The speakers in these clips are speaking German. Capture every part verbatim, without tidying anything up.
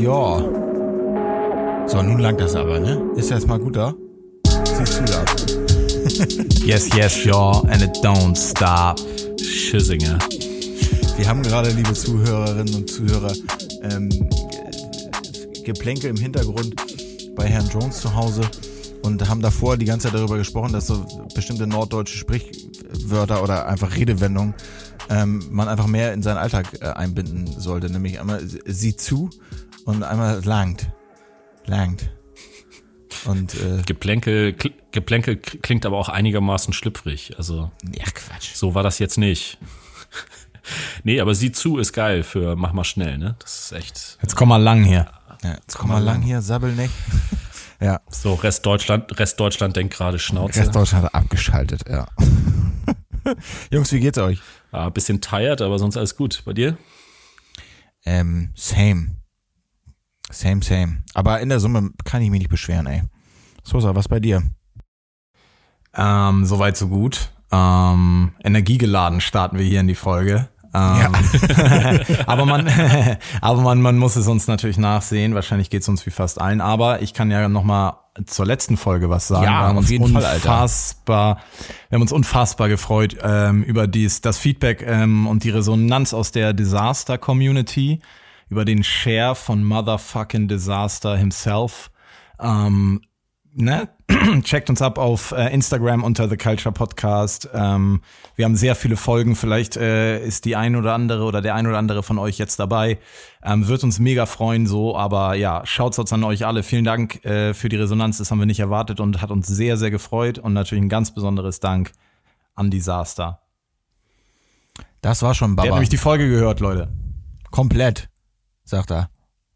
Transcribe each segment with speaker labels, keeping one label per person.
Speaker 1: Jahr. So, nun langt das aber, ne? Ist jetzt mal gut da? Siehst du da?
Speaker 2: Yes, yes, y'all, and it don't stop. Schüssinger.
Speaker 1: Wir haben gerade, liebe Zuhörerinnen und Zuhörer, ähm, Geplänkel im Hintergrund bei Herrn Jones zu Hause und haben davor die ganze Zeit darüber gesprochen, dass so bestimmte norddeutsche Sprichwörter oder einfach Redewendungen ähm, man einfach mehr in seinen Alltag äh, einbinden sollte. Nämlich einmal sieh zu und einmal langt. Langt. Und äh,
Speaker 2: Geplänkel, Kl- Geplänkel klingt aber auch einigermaßen schlüpfrig. Also
Speaker 1: ja, Quatsch.
Speaker 2: So war das jetzt nicht. Nee, aber sieh zu ist geil für mach mal schnell, ne? Das ist echt.
Speaker 3: Jetzt komm mal lang hier.
Speaker 1: Ja, jetzt komm mal lang hier, sabbel nicht. Ja.
Speaker 2: So, Rest Deutschland, Rest Deutschland denkt gerade Schnauze.
Speaker 1: Rest Deutschland hat abgeschaltet, ja. Jungs, wie geht's euch?
Speaker 2: Ah, bisschen tired, aber sonst alles gut. Bei dir?
Speaker 1: Ähm, same. Same, same. Aber in der Summe kann ich mich nicht beschweren, ey. Sosa, was bei dir?
Speaker 3: Ähm, soweit so gut. Ähm, energiegeladen starten wir hier in die Folge. Ähm, ja. aber man, aber man, man muss es uns natürlich nachsehen. Wahrscheinlich geht's uns wie fast allen. Aber ich kann ja noch mal zur letzten Folge was sagen.
Speaker 1: Ja,
Speaker 3: wir haben
Speaker 1: auf
Speaker 3: uns
Speaker 1: jeden Fall,
Speaker 3: unfassbar, Alter. Wir haben uns unfassbar gefreut ähm, über dies, das Feedback ähm, und die Resonanz aus der Disaster-Community, über den Share von Motherfucking Disaster himself. Ähm, ne? Checkt uns ab auf äh, Instagram unter The Culture Podcast. Ähm, wir haben sehr viele Folgen. Vielleicht äh, ist die ein oder andere oder der ein oder andere von euch jetzt dabei. Ähm, wird uns mega freuen so. Aber ja, Shoutouts an euch alle. Vielen Dank äh, für die Resonanz. Das haben wir nicht erwartet und hat uns sehr, sehr gefreut. Und natürlich ein ganz besonderes Dank an Disaster.
Speaker 1: Das war schon Baba.
Speaker 3: Der hat nämlich die Folge gehört, Leute.
Speaker 1: Komplett, sagt er.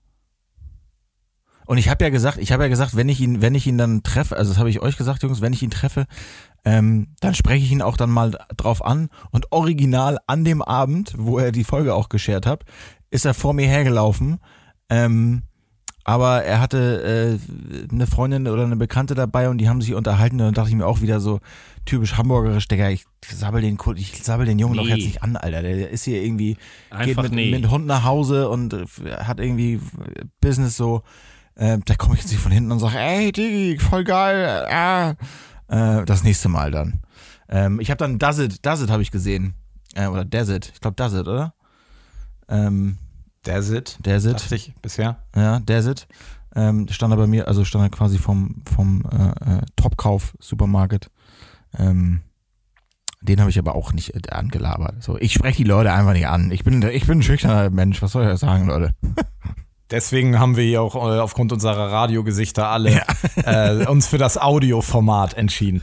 Speaker 1: Und ich habe ja gesagt, ich habe ja gesagt, wenn ich ihn, wenn ich ihn dann treffe, also das habe ich euch gesagt, Jungs, wenn ich ihn treffe, ähm, dann spreche ich ihn auch dann mal drauf an. Und original an dem Abend, wo er die Folge auch geshared hat, ist er vor mir hergelaufen. Ähm, aber er hatte äh, eine Freundin oder eine Bekannte dabei und die haben sich unterhalten. Und dann dachte ich mir auch wieder so typisch hamburgerisch, Digga, ich sabbel den, ich sabbel den Jungen nee. doch jetzt nicht an, Alter. Der ist hier irgendwie,
Speaker 2: Einfach
Speaker 1: geht mit,
Speaker 2: nee.
Speaker 1: mit Hund nach Hause und äh, hat irgendwie Business so. Äh, da komme ich jetzt nicht von hinten und sage, ey, Digi, voll geil. Ah. Äh, das nächste Mal dann. Ähm, ich habe dann Does It, Does It habe ich gesehen. Äh, oder Does It. Ich glaube Does It, oder? Ähm,
Speaker 3: Does It?
Speaker 1: Does It.
Speaker 3: Dachte ich bisher.
Speaker 1: Ja, Does It. Ähm, stand er bei mir, also stand er quasi vom, vom äh, äh, Topkauf-Supermarkt. Ähm, den habe ich aber auch nicht äh, angelabert. So, ich spreche die Leute einfach nicht an. Ich bin, ich bin ein schüchterner Mensch. Was soll ich sagen, Leute?
Speaker 3: Deswegen haben wir hier auch äh, aufgrund unserer Radiogesichter alle ja. äh, uns für das Audioformat entschieden.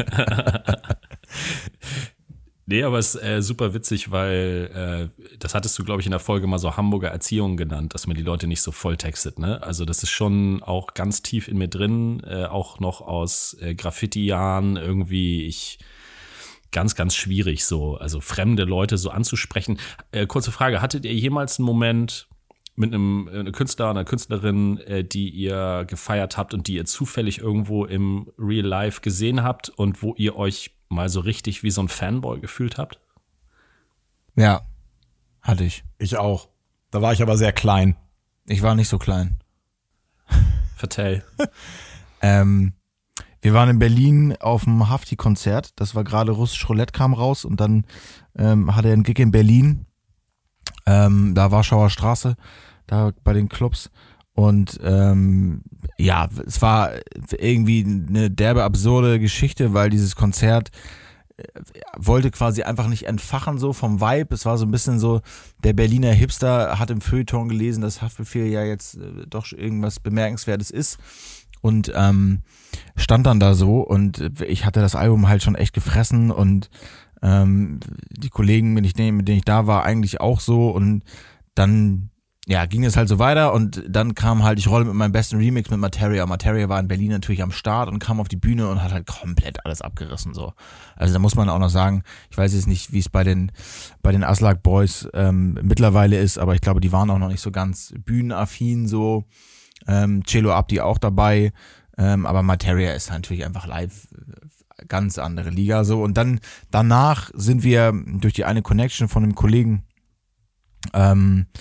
Speaker 2: Nee, aber es ist äh, super witzig, weil äh, das hattest du, glaube ich, in der Folge mal so Hamburger Erziehung genannt, dass man die Leute nicht so volltextet, ne? Also das ist schon auch ganz tief in mir drin, äh, auch noch aus äh, Graffiti-Jahren irgendwie ich ganz, ganz schwierig so, also fremde Leute so anzusprechen. Äh, kurze Frage, hattet ihr jemals einen Moment mit einem, einem Künstler oder einer Künstlerin, äh, die ihr gefeiert habt und die ihr zufällig irgendwo im Real Life gesehen habt und wo ihr euch mal so richtig wie so ein Fanboy gefühlt habt?
Speaker 1: Ja, hatte ich.
Speaker 3: Ich auch. Da war ich aber sehr klein.
Speaker 1: Ich war nicht so klein.
Speaker 2: Vertell.
Speaker 1: ähm, wir waren in Berlin auf dem Hafti-Konzert. Das war gerade Russisch Roulette kam raus und dann ähm, hatte er einen Gig in Berlin. Ähm, da Warschauer Straße, da bei den Clubs und ähm, ja, es war irgendwie eine derbe, absurde Geschichte, weil dieses Konzert äh, wollte quasi einfach nicht entfachen so vom Vibe, es war so ein bisschen so, der Berliner Hipster hat im Feuilleton gelesen, dass Haftbefehl ja jetzt äh, doch irgendwas Bemerkenswertes ist und ähm, stand dann da so und ich hatte das Album halt schon echt gefressen und Ähm, die Kollegen, mit denen, mit denen ich da war, eigentlich auch so und dann, ja, ging es halt so weiter und dann kam halt, ich rolle mit meinem besten Remix mit Materia. Materia war in Berlin natürlich am Start und kam auf die Bühne und hat halt komplett alles abgerissen, so. Also da muss man auch noch sagen, ich weiß jetzt nicht, wie es bei den, bei den Aslak Boys ähm, mittlerweile ist, aber ich glaube, die waren auch noch nicht so ganz bühnenaffin, so. Ähm, Celo Abdi auch dabei, ähm, aber Materia ist natürlich einfach live ganz andere Liga so und dann danach sind wir durch die eine Connection von einem Kollegen ähm,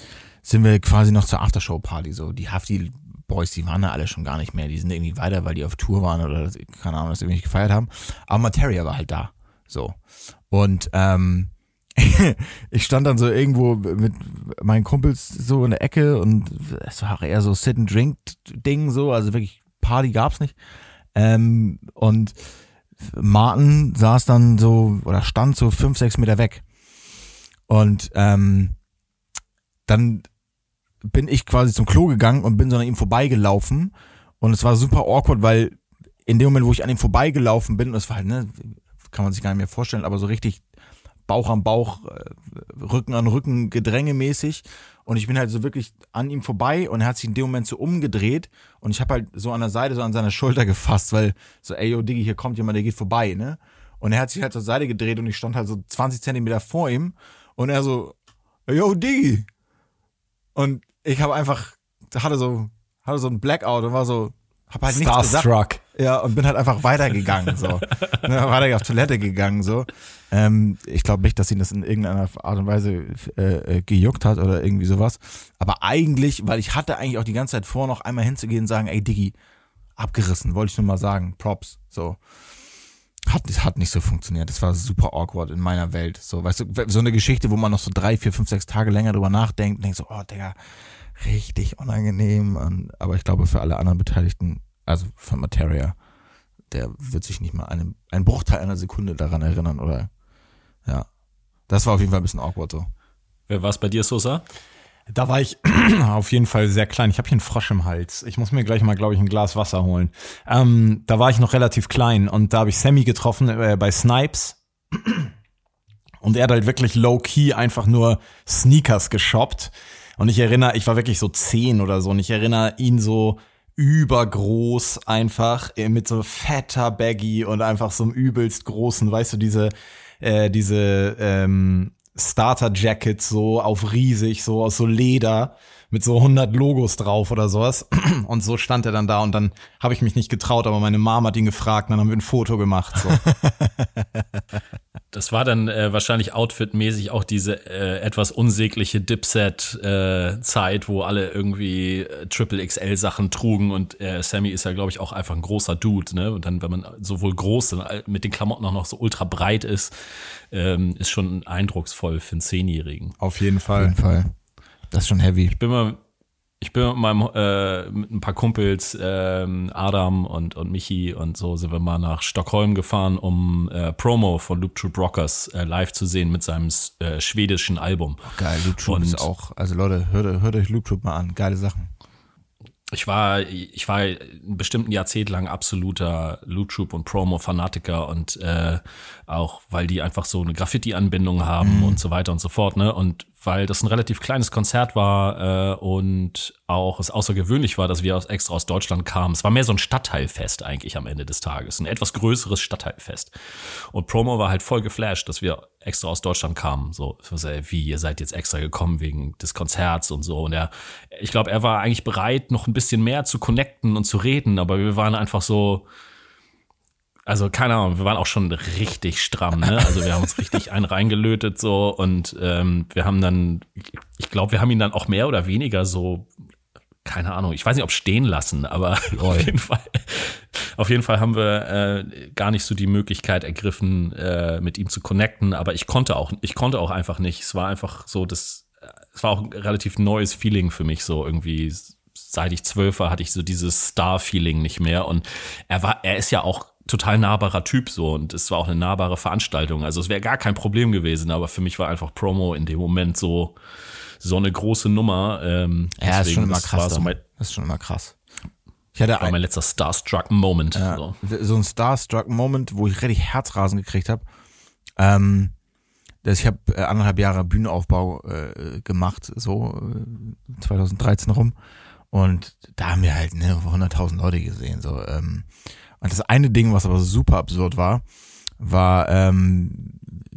Speaker 1: sind wir quasi noch zur Aftershow-Party, so. Die Hafti-Boys, die waren da alle schon gar nicht mehr. Die sind irgendwie weiter, weil die auf Tour waren oder, keine Ahnung, das irgendwie nicht gefeiert haben. Aber Materia war halt da, so. Und, ähm, ich stand dann so irgendwo mit meinen Kumpels so in der Ecke und es war eher so Sit-and-Drink-Ding so, also wirklich Party gab's nicht. Ähm, und Martin saß dann so oder stand so fünf, sechs Meter weg. Und ähm, dann bin ich quasi zum Klo gegangen und bin so an ihm vorbeigelaufen und es war super awkward, weil in dem Moment, wo ich an ihm vorbeigelaufen bin, und das war halt, ne, kann man sich gar nicht mehr vorstellen, aber so richtig Bauch an Bauch, Rücken an Rücken, gedrängemäßig. Und ich bin halt so wirklich an ihm vorbei und er hat sich in dem Moment so umgedreht und ich habe halt so an der Seite so an seiner Schulter gefasst, weil so, ey, yo, Diggi, hier kommt jemand, der geht vorbei, ne? Und er hat sich halt zur Seite gedreht und ich stand halt so zwanzig Zentimeter vor ihm und er so, yo, Diggi. Und ich habe einfach, hatte so, hatte so ein Blackout und war so, hab halt nichts gesagt.
Speaker 3: Starstruck.
Speaker 1: Ja, und bin halt einfach weitergegangen, so. ne, weiter auf Toilette gegangen, so. Ähm, ich glaube nicht, dass ihn das in irgendeiner Art und Weise äh, gejuckt hat oder irgendwie sowas. Aber eigentlich, weil ich hatte eigentlich auch die ganze Zeit vor, noch einmal hinzugehen und sagen, ey Diggi, abgerissen, wollte ich nur mal sagen, Props, so. Hat, hat nicht so funktioniert. Das war super awkward in meiner Welt. So, weißt du, so eine Geschichte, wo man noch so drei, vier, fünf, sechs Tage länger drüber nachdenkt und denkt so, oh Digga, richtig unangenehm. Und, aber ich glaube, für alle anderen Beteiligten, also von Materia, der wird sich nicht mal einen, einen Bruchteil einer Sekunde daran erinnern, oder? Ja. Das war auf jeden Fall ein bisschen awkward so.
Speaker 2: Wer war es bei dir, Sosa?
Speaker 3: Da war ich auf jeden Fall sehr klein. Ich habe hier einen Frosch im Hals. Ich muss mir gleich mal, glaube ich, ein Glas Wasser holen. Ähm, da war ich noch relativ klein und da habe ich Sammy getroffen äh, bei Snipes. Und er hat halt wirklich low-key einfach nur Sneakers geshoppt. Und ich erinnere, ich war wirklich so zehn oder so und ich erinnere ihn so übergroß einfach mit so fetter Baggy und einfach so einem übelst großen, weißt du, diese äh, diese ähm, Starter-Jackets so auf riesig, so aus so Leder mit so hundert Logos drauf oder sowas. Und so stand er dann da und dann habe ich mich nicht getraut, aber meine Mom hat ihn gefragt und dann haben wir ein Foto gemacht. So.
Speaker 2: Das war dann äh, wahrscheinlich outfitmäßig auch diese äh, etwas unsägliche Dipset-Zeit, äh, wo alle irgendwie äh, Triple X L-Sachen trugen und äh, Sammy ist ja, glaube ich, auch einfach ein großer Dude, ne? Und dann, wenn man sowohl groß und mit den Klamotten auch noch so ultra breit ist, ähm, ist schon eindrucksvoll für einen Zehnjährigen.
Speaker 3: Auf jeden Fall.
Speaker 1: Auf jeden Fall. Das ist schon heavy.
Speaker 2: Ich bin mal Ich bin mit meinem äh, mit ein paar Kumpels, ähm, Adam und und Michi und so, sind wir mal nach Stockholm gefahren, um äh, Promo von Loop Troop Rockers äh, live zu sehen mit seinem äh, schwedischen Album.
Speaker 1: Geil, Loop Troop
Speaker 2: und
Speaker 1: ist auch, also Leute, hört, hört euch Loop Troop mal an, geile Sachen.
Speaker 2: Ich war, ich war ein bestimmten Jahrzehnt lang absoluter Loop Troop und Promo-Fanatiker und äh, auch, weil die einfach so eine Graffiti-Anbindung haben mhm. und so weiter und so fort, ne? Und weil das ein relativ kleines Konzert war äh, und auch es außergewöhnlich war, dass wir aus, extra aus Deutschland kamen. Es war mehr so ein Stadtteilfest eigentlich am Ende des Tages, ein etwas größeres Stadtteilfest. Und Promo war halt voll geflasht, dass wir extra aus Deutschland kamen. So, wie, ihr seid jetzt extra gekommen wegen des Konzerts und so. Und er, ich glaube, er war eigentlich bereit, noch ein bisschen mehr zu connecten und zu reden, aber wir waren einfach so, also keine Ahnung, wir waren auch schon richtig stramm, ne? Also wir haben uns richtig einen reingelötet so und ähm, wir haben dann, ich glaube, wir haben ihn dann auch mehr oder weniger so, keine Ahnung, ich weiß nicht, ob stehen lassen, aber auf jeden Fall, auf jeden Fall haben wir äh, gar nicht so die Möglichkeit ergriffen, äh, mit ihm zu connecten, aber ich konnte auch, ich konnte auch einfach nicht. Es war einfach so, das, es war auch ein relativ neues Feeling für mich, so irgendwie. Seit ich zwölf war, hatte ich so dieses Star-Feeling nicht mehr und er war, er ist ja auch total nahbarer Typ so und es war auch eine nahbare Veranstaltung. Also es wäre gar kein Problem gewesen, aber für mich war einfach Promo in dem Moment so so eine große Nummer. Ähm,
Speaker 1: ja, das ist schon immer
Speaker 2: das
Speaker 1: krass.
Speaker 2: So mein,
Speaker 1: das ist schon immer krass. Ich hatte
Speaker 2: das war
Speaker 1: ein,
Speaker 2: mein letzter Starstruck-Moment.
Speaker 1: Ja,
Speaker 2: so.
Speaker 1: so ein Starstruck-Moment, wo ich richtig Herzrasen gekriegt habe. Ähm, das, ich habe äh, anderthalb Jahre Bühnenaufbau äh, gemacht, so äh, zwanzig dreizehn rum. Und da haben wir halt ne, hunderttausend Leute gesehen. So, ähm. Und das eine Ding, was aber super absurd war, war ähm,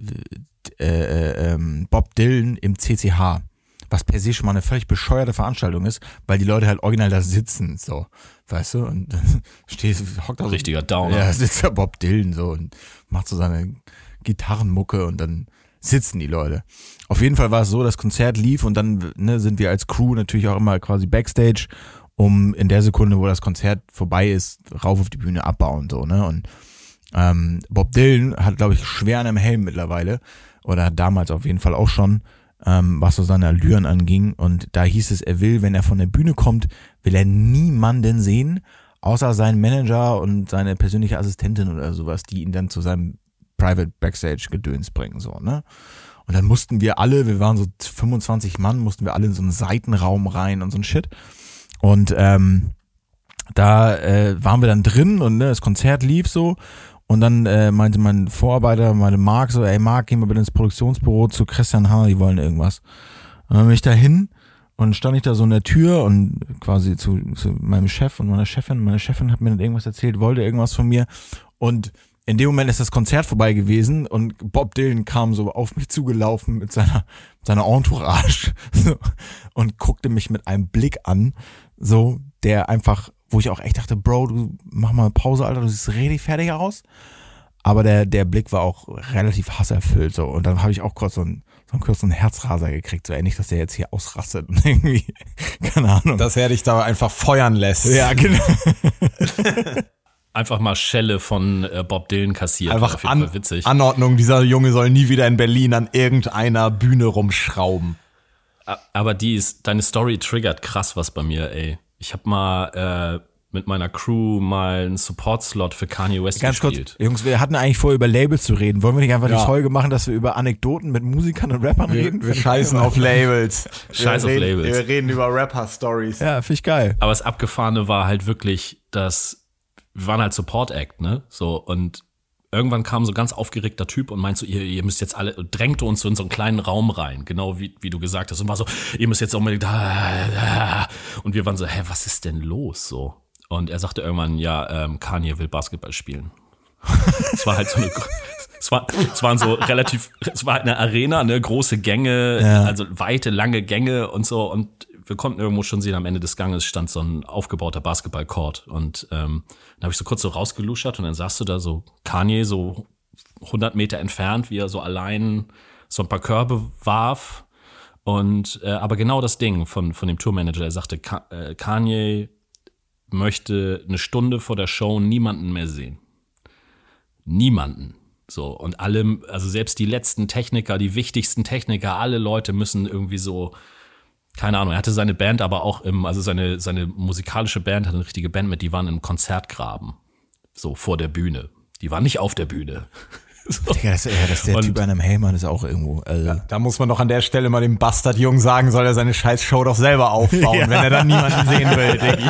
Speaker 1: äh, äh, äh, Bob Dylan im C C H. Was per se schon mal eine völlig bescheuerte Veranstaltung ist, weil die Leute halt original da sitzen, so, weißt du? Und dann steht, hockt da so.
Speaker 2: Richtiger Downer.
Speaker 1: Ja, sitzt da Bob Dylan so und macht so seine Gitarrenmucke und dann sitzen die Leute. Auf jeden Fall war es so, das Konzert lief und dann ne, sind wir als Crew natürlich auch immer quasi Backstage, um in der Sekunde, wo das Konzert vorbei ist, rauf auf die Bühne abbauen so, ne? Und ähm, Bob Dylan hat, glaube ich, schwer an einem Helm mittlerweile oder hat damals auf jeden Fall auch schon, ähm, was so seine Allüren anging. Und da hieß es, er will, wenn er von der Bühne kommt, will er niemanden sehen, außer seinen Manager und seine persönliche Assistentin oder sowas, die ihn dann zu seinem Private Backstage Gedöns bringen, so, ne? Und dann mussten wir alle, wir waren so fünfundzwanzig Mann, mussten wir alle in so einen Seitenraum rein und so ein Shit. Und ähm, da äh, waren wir dann drin und ne, das Konzert lief so. Und dann äh, meinte mein Vorarbeiter, meine Marc so, ey Marc, geh mal bitte ins Produktionsbüro zu Christian Hanna, die wollen irgendwas. Und dann bin ich da hin und stand ich da so in der Tür und quasi zu, zu meinem Chef und meiner Chefin. Meine Chefin hat mir dann irgendwas erzählt, wollte irgendwas von mir. Und in dem Moment ist das Konzert vorbei gewesen und Bob Dylan kam so auf mich zugelaufen mit seiner, mit seiner Entourage so, und guckte mich mit einem Blick an, so, der einfach, wo ich auch echt dachte, Bro, du mach mal Pause, Alter, du siehst richtig fertig aus. Aber der, der Blick war auch relativ hasserfüllt, so. Und dann habe ich auch kurz so einen, so einen kurzen Herzraser gekriegt, so ähnlich, dass der jetzt hier ausrastet und irgendwie, keine Ahnung.
Speaker 3: Dass er dich da einfach feuern lässt.
Speaker 1: Ja, genau.
Speaker 2: Einfach mal Schelle von äh, Bob Dylan kassiert.
Speaker 3: Einfach
Speaker 2: auf jeden
Speaker 3: an,
Speaker 2: Fall witzig.
Speaker 3: Anordnung, dieser Junge soll nie wieder in Berlin an irgendeiner Bühne rumschrauben.
Speaker 2: Aber die ist, deine Story triggert krass was bei mir, ey. Ich habe mal äh, mit meiner Crew mal einen Support-Slot für Kanye West
Speaker 1: Ganz
Speaker 2: gespielt.
Speaker 1: kurz, Jungs, wir hatten eigentlich vor, über Labels zu reden. Wollen wir nicht einfach
Speaker 3: Ja.
Speaker 1: die Folge machen, dass wir über Anekdoten mit Musikern und Rappern
Speaker 3: Wir,
Speaker 1: reden?
Speaker 3: wir scheißen auf Labels.
Speaker 2: Scheiß
Speaker 3: wir
Speaker 2: auf
Speaker 3: reden,
Speaker 2: Labels.
Speaker 3: Wir reden über Rapper-Stories.
Speaker 1: Ja, finde ich geil.
Speaker 2: Aber das Abgefahrene war halt wirklich, dass wir waren halt Support-Act, ne? So, und irgendwann kam so ein ganz aufgeregter Typ und meint so, ihr, ihr müsst jetzt alle, drängte uns so in so einen kleinen Raum rein, genau wie, wie du gesagt hast, und war so, ihr müsst jetzt unbedingt da, und wir waren so, hä, was ist denn los, so? Und er sagte irgendwann, ja, ähm, Kanye will Basketball spielen. Es war halt so eine, es war, es waren so relativ, es war eine Arena, ne, große Gänge,
Speaker 1: Ja.
Speaker 2: also weite, lange Gänge und so, und wir konnten irgendwo schon sehen, am Ende des Ganges stand so ein aufgebauter Basketballcourt, und ähm, dann habe ich so kurz so rausgeluschert und dann sahst du da so Kanye so hundert Meter entfernt, wie er so allein so ein paar Körbe warf, und äh, aber genau das Ding von von dem Tourmanager, der sagte, Ka- äh, Kanye möchte eine Stunde vor der Show niemanden mehr sehen. Niemanden. So, und alle, also selbst die letzten Techniker, die wichtigsten Techniker, alle Leute müssen irgendwie so, keine Ahnung, er hatte seine Band aber auch im, also seine, seine musikalische Band hatte eine richtige Band mit, die waren im Konzertgraben. So, vor der Bühne. Die waren nicht auf der Bühne. So.
Speaker 1: Digga, das, ja, dass der
Speaker 2: Und-
Speaker 1: Typ an einem Helm hat, ist auch irgendwo. Also.
Speaker 3: Da muss man doch an der Stelle mal dem Bastardjungen sagen, soll er seine scheiß Show doch selber aufbauen,
Speaker 1: Ja.
Speaker 3: wenn er dann niemanden sehen will, Diggi.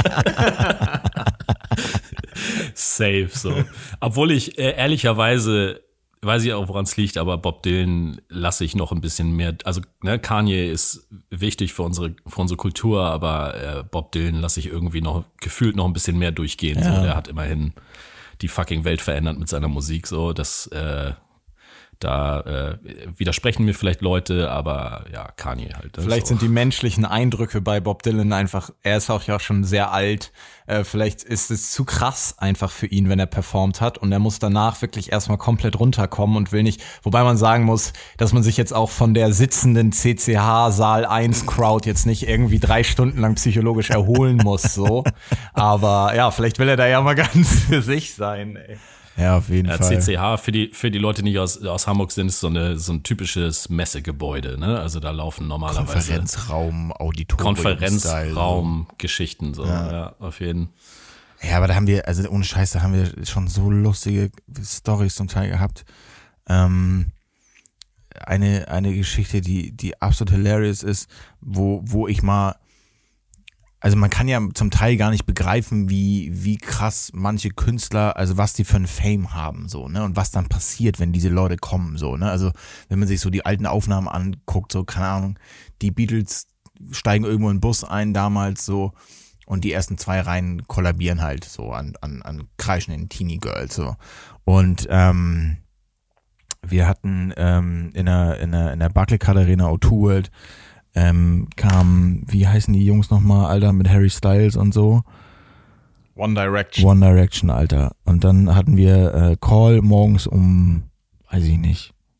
Speaker 2: Safe, so. Obwohl ich äh, ehrlicherweise, weiß ich auch, woran es liegt, aber Bob Dylan lasse ich noch ein bisschen mehr, also ne, Kanye ist wichtig für unsere für unsere Kultur, aber äh, Bob Dylan lasse ich irgendwie noch gefühlt noch ein bisschen mehr durchgehen.
Speaker 1: Ja.
Speaker 2: So, der hat immerhin die fucking Welt verändert mit seiner Musik, so, das äh, da äh, widersprechen mir vielleicht Leute, aber ja, Kanye halt.
Speaker 3: Vielleicht
Speaker 2: so.
Speaker 3: sind die menschlichen Eindrücke bei Bob Dylan einfach, er ist auch ja schon sehr alt, äh, vielleicht ist es zu krass einfach für ihn, wenn er performt hat, und er muss danach wirklich erstmal komplett runterkommen und will nicht, wobei man sagen muss, dass man sich jetzt auch von der sitzenden C C H Saal eins Crowd jetzt nicht irgendwie drei Stunden lang psychologisch erholen muss, so. Aber ja, vielleicht will er da ja mal ganz für sich sein, ey.
Speaker 1: Ja, auf jeden
Speaker 2: Ja,
Speaker 1: Fall.
Speaker 2: C C H, für die, für die Leute, die nicht aus, aus Hamburg sind, ist so, eine, so ein typisches Messegebäude, ne? Also da laufen normalerweise
Speaker 1: Konferenzraum, Auditorium.
Speaker 2: Konferenzraum, Geschichten, so, ja. ja, auf jeden Fall.
Speaker 1: Ja, aber da haben wir, also ohne Scheiß, da haben wir schon so lustige Storys zum Teil gehabt. Ähm, eine, eine Geschichte, die, die absolut hilarious ist, wo, wo ich mal, also man kann ja zum Teil gar nicht begreifen, wie, wie krass manche Künstler, also was die für ein Fame haben, so, ne, und was dann passiert, wenn diese Leute kommen, so, ne, also wenn man sich so die alten Aufnahmen anguckt, so, keine Ahnung, die Beatles steigen irgendwo in den Bus ein damals, so, und die ersten zwei Reihen kollabieren halt, so, an, an, an kreischenden Teenie Girls, so, und, ähm, wir hatten, ähm, in der, in der, in der Barclaycard Arena O zwei World, Ähm, kam, wie heißen die Jungs nochmal, Alter, mit Harry Styles und so?
Speaker 3: One Direction.
Speaker 1: One Direction, Alter. Und dann hatten wir äh, Call morgens um, weiß ich nicht,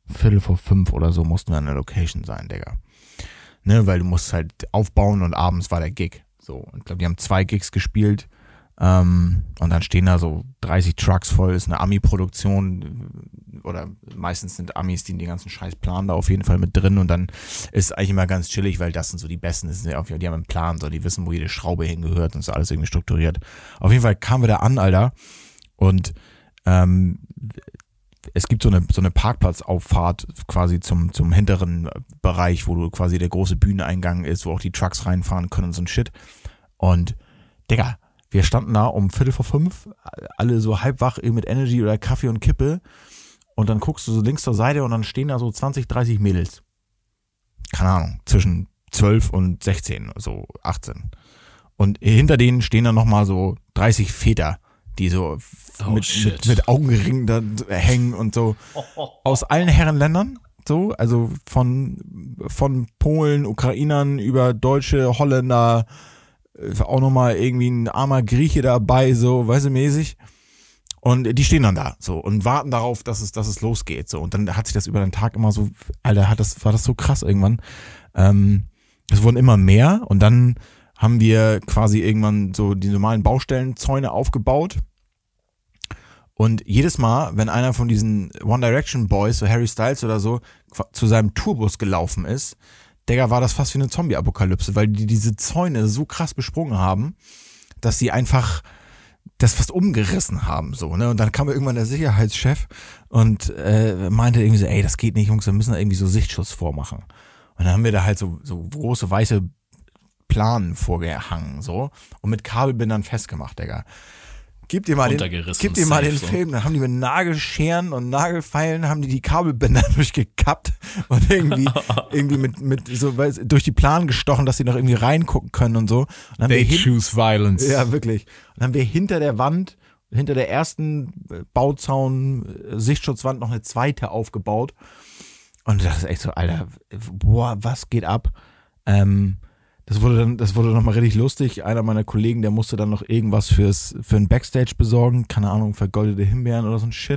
Speaker 1: Viertel vor fünf oder so mussten wir an der Location sein, Digga. Ne, weil du musst halt aufbauen und abends war der Gig. So, und ich glaube, die haben zwei Gigs gespielt. Ähm, und dann stehen da so dreißig Trucks voll, ist eine Ami-Produktion oder meistens sind Amis, die den ganzen Scheiß planen, da auf jeden Fall mit drin und dann ist eigentlich immer ganz chillig, weil das sind so die Besten, das sind ja, die haben einen Plan, so, die wissen, wo jede Schraube hingehört und ist alles irgendwie strukturiert. Auf jeden Fall kamen wir da an, Alter, und ähm, es gibt so eine so eine Parkplatzauffahrt quasi zum zum hinteren Bereich, wo du quasi der große Bühneneingang ist, wo auch die Trucks reinfahren können und so ein Shit. Und Digga, wir standen da um Viertel vor fünf, alle so halb wach mit Energy oder Kaffee und Kippe. Und dann guckst du so links zur Seite und dann stehen da so zwanzig, dreißig Mädels. Keine Ahnung, zwischen zwölf und sechzehn, so achtzehn. Und hinter denen stehen dann nochmal so dreißig Väter, die so
Speaker 2: oh,
Speaker 1: mit, mit, mit Augenringen da hängen und so. Aus allen Herrenländern. So, also von, von Polen, Ukrainern über Deutsche, Holländer, auch nochmal irgendwie ein armer Grieche dabei, so, weißt du, mäßig. Und die stehen dann da, so, und warten darauf, dass es, dass es losgeht, so. Und dann hat sich das über den Tag immer so, Alter, hat das, war das so krass irgendwann. Ähm, es wurden immer mehr und dann haben wir quasi irgendwann so die normalen Baustellenzäune aufgebaut. Und jedes Mal, wenn einer von diesen One Direction Boys, so Harry Styles oder so, zu seinem Tourbus gelaufen ist, Digga, war das fast wie eine Zombie-Apokalypse, weil die diese Zäune so krass besprungen haben, dass sie einfach das fast umgerissen haben, so, ne? Und dann kam irgendwann der Sicherheitschef und äh, meinte irgendwie so, ey, das geht nicht, Jungs, wir müssen da irgendwie so Sichtschutz vormachen. Und dann haben wir da halt so so große weiße Planen vorgehangen, so, und mit Kabelbindern festgemacht, Digga. Gib dir mal den, gib dir mal den so. Film, dann haben die mit Nagelscheren und Nagelfeilen haben die die Kabelbänder durchgekappt und irgendwie irgendwie mit mit so weiß, durch die Planen gestochen, dass sie noch irgendwie reingucken können und so. Und dann
Speaker 3: They
Speaker 1: haben wir
Speaker 3: choose hin- violence.
Speaker 1: Ja, wirklich. Und dann haben wir hinter der Wand, hinter der ersten Bauzaun Sichtschutzwand noch eine zweite aufgebaut. Und das ist echt so, Alter, boah, was geht ab? Ähm Das wurde dann, das wurde nochmal richtig lustig. Einer meiner Kollegen, der musste dann noch irgendwas fürs, für ein Backstage besorgen. Keine Ahnung, vergoldete Himbeeren oder so ein Shit.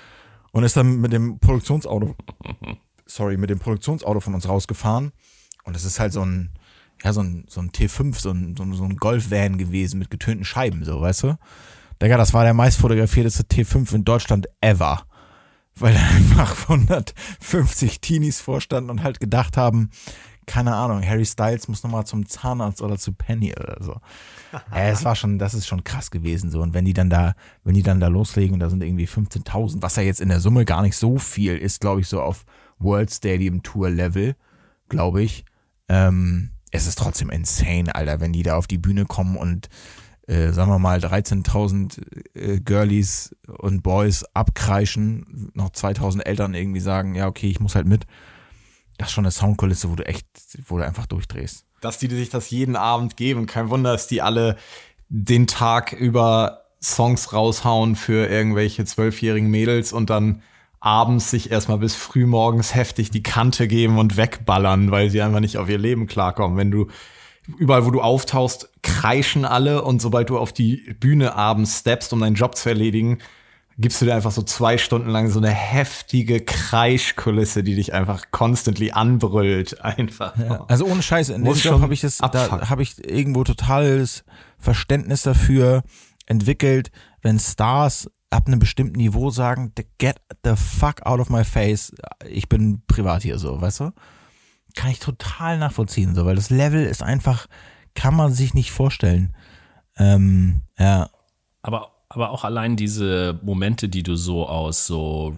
Speaker 1: Und ist dann mit dem Produktionsauto, sorry, mit dem Produktionsauto von uns rausgefahren. Und das ist halt so ein, ja, so ein, so ein T fünf, so ein, so ein, so ein Golfvan gewesen mit getönten Scheiben, so, weißt du? Digga, das war der meist fotografierteste T fünf in Deutschland ever. Weil da einfach hundertfünfzig Teenies vorstanden und halt gedacht haben, keine Ahnung, Harry Styles muss nochmal zum Zahnarzt oder zu Penny oder so. Ja, es war schon, das ist schon krass gewesen so. Und wenn die dann da, wenn die dann da loslegen, da sind irgendwie fünfzehntausend, was ja jetzt in der Summe gar nicht so viel ist, glaube ich, so auf World Stadium Tour Level, glaube ich. Ähm, es ist trotzdem insane, Alter, wenn die da auf die Bühne kommen und, äh, sagen wir mal, dreizehntausend äh, Girlies und Boys abkreischen, noch zweitausend Eltern irgendwie sagen, ja, okay, ich muss halt mit. Das ist schon eine Soundkulisse, wo du echt, wo du einfach durchdrehst.
Speaker 3: Dass die sich das jeden Abend geben. Kein Wunder, dass die alle den Tag über Songs raushauen für irgendwelche zwölfjährigen Mädels und dann abends sich erstmal bis frühmorgens heftig die Kante geben und wegballern, weil sie einfach nicht auf ihr Leben klarkommen. Wenn du überall, wo du auftauchst, kreischen alle und sobald du auf die Bühne abends steppst, um deinen Job zu erledigen, gibst du dir einfach so zwei Stunden lang so eine heftige Kreischkulisse, die dich einfach constantly anbrüllt, einfach.
Speaker 1: Ja, also ohne Scheiß, in dem Job habe ich das, da habe ich irgendwo totales Verständnis dafür entwickelt, wenn Stars ab einem bestimmten Niveau sagen, get the fuck out of my face, ich bin privat hier so, weißt du? Kann ich total nachvollziehen, so, weil das Level ist einfach, kann man sich nicht vorstellen. Ähm, ja.
Speaker 2: Aber Aber auch allein diese Momente, die du so aus so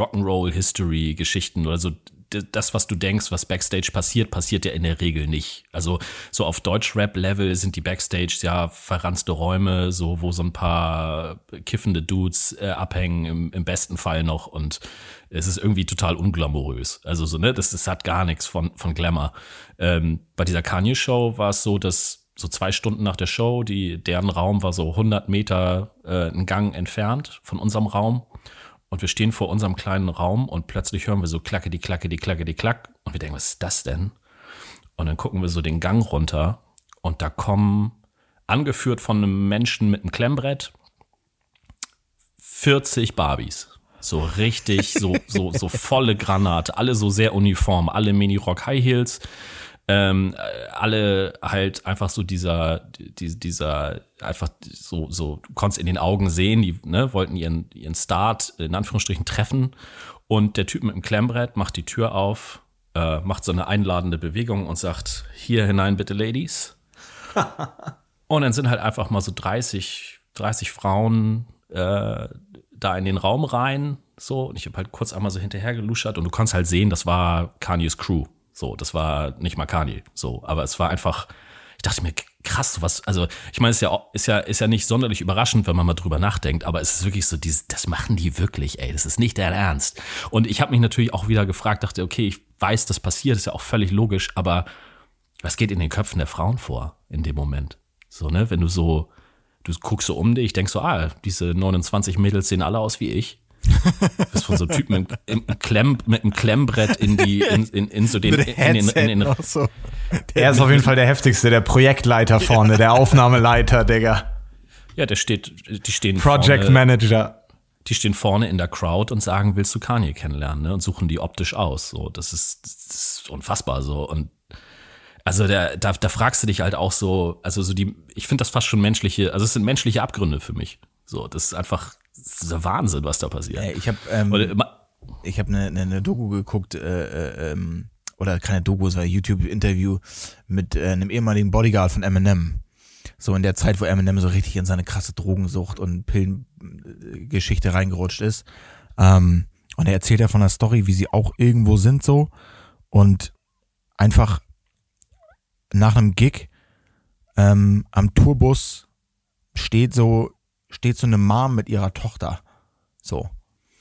Speaker 2: Rock'n'Roll-History-Geschichten oder so, das, was du denkst, was Backstage passiert, passiert ja in der Regel nicht. Also so auf Deutsch-Rap-Level sind die Backstage ja verranzte Räume, so wo so ein paar kiffende Dudes äh, abhängen, im, im besten Fall noch, und es ist irgendwie total unglamourös. Also so, ne, das, das hat gar nichts von, von Glamour. Ähm, bei dieser Kanye-Show war es so, dass so zwei Stunden nach der Show, die, deren Raum war so hundert Meter äh, einen Gang entfernt von unserem Raum. Und wir stehen vor unserem kleinen Raum und plötzlich hören wir so klacke, die klacke, die klacke, die klack. Und wir denken, was ist das denn? Und dann gucken wir so den Gang runter und da kommen, angeführt von einem Menschen mit einem Klemmbrett, vierzig Barbies. So richtig, so, so, so volle Granate, alle so sehr uniform, alle Minirock High Heels, ähm, alle halt einfach so dieser, die, dieser, einfach so, so, du konntest in den Augen sehen, die, ne, wollten ihren, ihren Start in Anführungsstrichen treffen und der Typ mit dem Klemmbrett macht die Tür auf, äh, macht so eine einladende Bewegung und sagt, hier hinein bitte Ladies. Und dann sind halt einfach mal so dreißig, dreißig Frauen, äh, da in den Raum rein, so, und ich habe halt kurz einmal so hinterher geluschert und du konntest halt sehen, das war Kanye's Crew, so, das war nicht mal Kanye, so, aber es war einfach, ich dachte mir, krass, was, also, ich meine, es ist ja, ist ja, ist ja nicht sonderlich überraschend, wenn man mal drüber nachdenkt, aber es ist wirklich so, dieses, das machen die wirklich, ey, das ist nicht der Ernst. Und ich habe mich natürlich auch wieder gefragt, dachte, okay, ich weiß, das passiert, ist ja auch völlig logisch, aber was geht in den Köpfen der Frauen vor in dem Moment? So, ne, wenn du so, du guckst so um dich, denkst so, ah, diese neunundzwanzig Mädels sehen alle aus wie ich. Du bist von so einem Typen mit, im Klemm, mit einem Klemmbrett in die, in, in, in so den, in den, in den,
Speaker 3: so. Er ist auf jeden Fall der heftigste, der Projektleiter vorne, der Aufnahmeleiter, Digga.
Speaker 2: Ja, der steht, die stehen
Speaker 3: Project
Speaker 2: vorne,
Speaker 3: Manager.
Speaker 2: Die stehen vorne in der Crowd und sagen, willst du Kanye kennenlernen, ne? Und suchen die optisch aus, so. Das ist, das ist unfassbar, so. Und also der, da, da fragst du dich halt auch so, also so die, ich finde das fast schon menschliche, also es sind menschliche Abgründe für mich. So, das ist einfach, das ist der Wahnsinn, was da passiert.
Speaker 1: Ey, ich habe ähm, ich habe eine, eine, eine Doku geguckt, äh, ähm, oder keine Doku, es war ein YouTube-Interview mit äh, einem ehemaligen Bodyguard von Eminem. So in der Zeit, wo Eminem so richtig in seine krasse Drogensucht und Pillengeschichte reingerutscht ist. Ähm, und er erzählt ja von der Story, wie sie auch irgendwo sind so und einfach nach einem Gig ähm, am Tourbus steht so steht so eine Mom mit ihrer Tochter so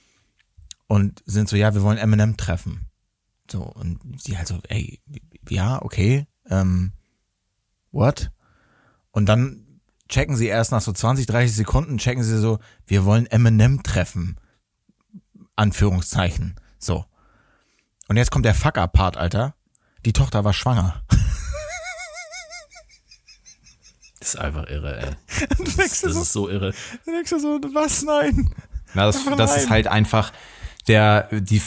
Speaker 1: und sind so, ja, wir wollen Eminem treffen. So, und sie halt so, ey, ja, okay, ähm, what? Und dann checken sie erst nach so zwanzig, dreißig Sekunden, checken sie so, wir wollen Eminem treffen. Anführungszeichen. So. Und jetzt kommt der Fuck-Up-Part, Alter. Die Tochter war schwanger.
Speaker 2: Das ist einfach irre, ey. Das, ist, das so, ist so irre.
Speaker 1: Dann denkst du so, was? Nein.
Speaker 3: Na, das, das ist halt einfach der, die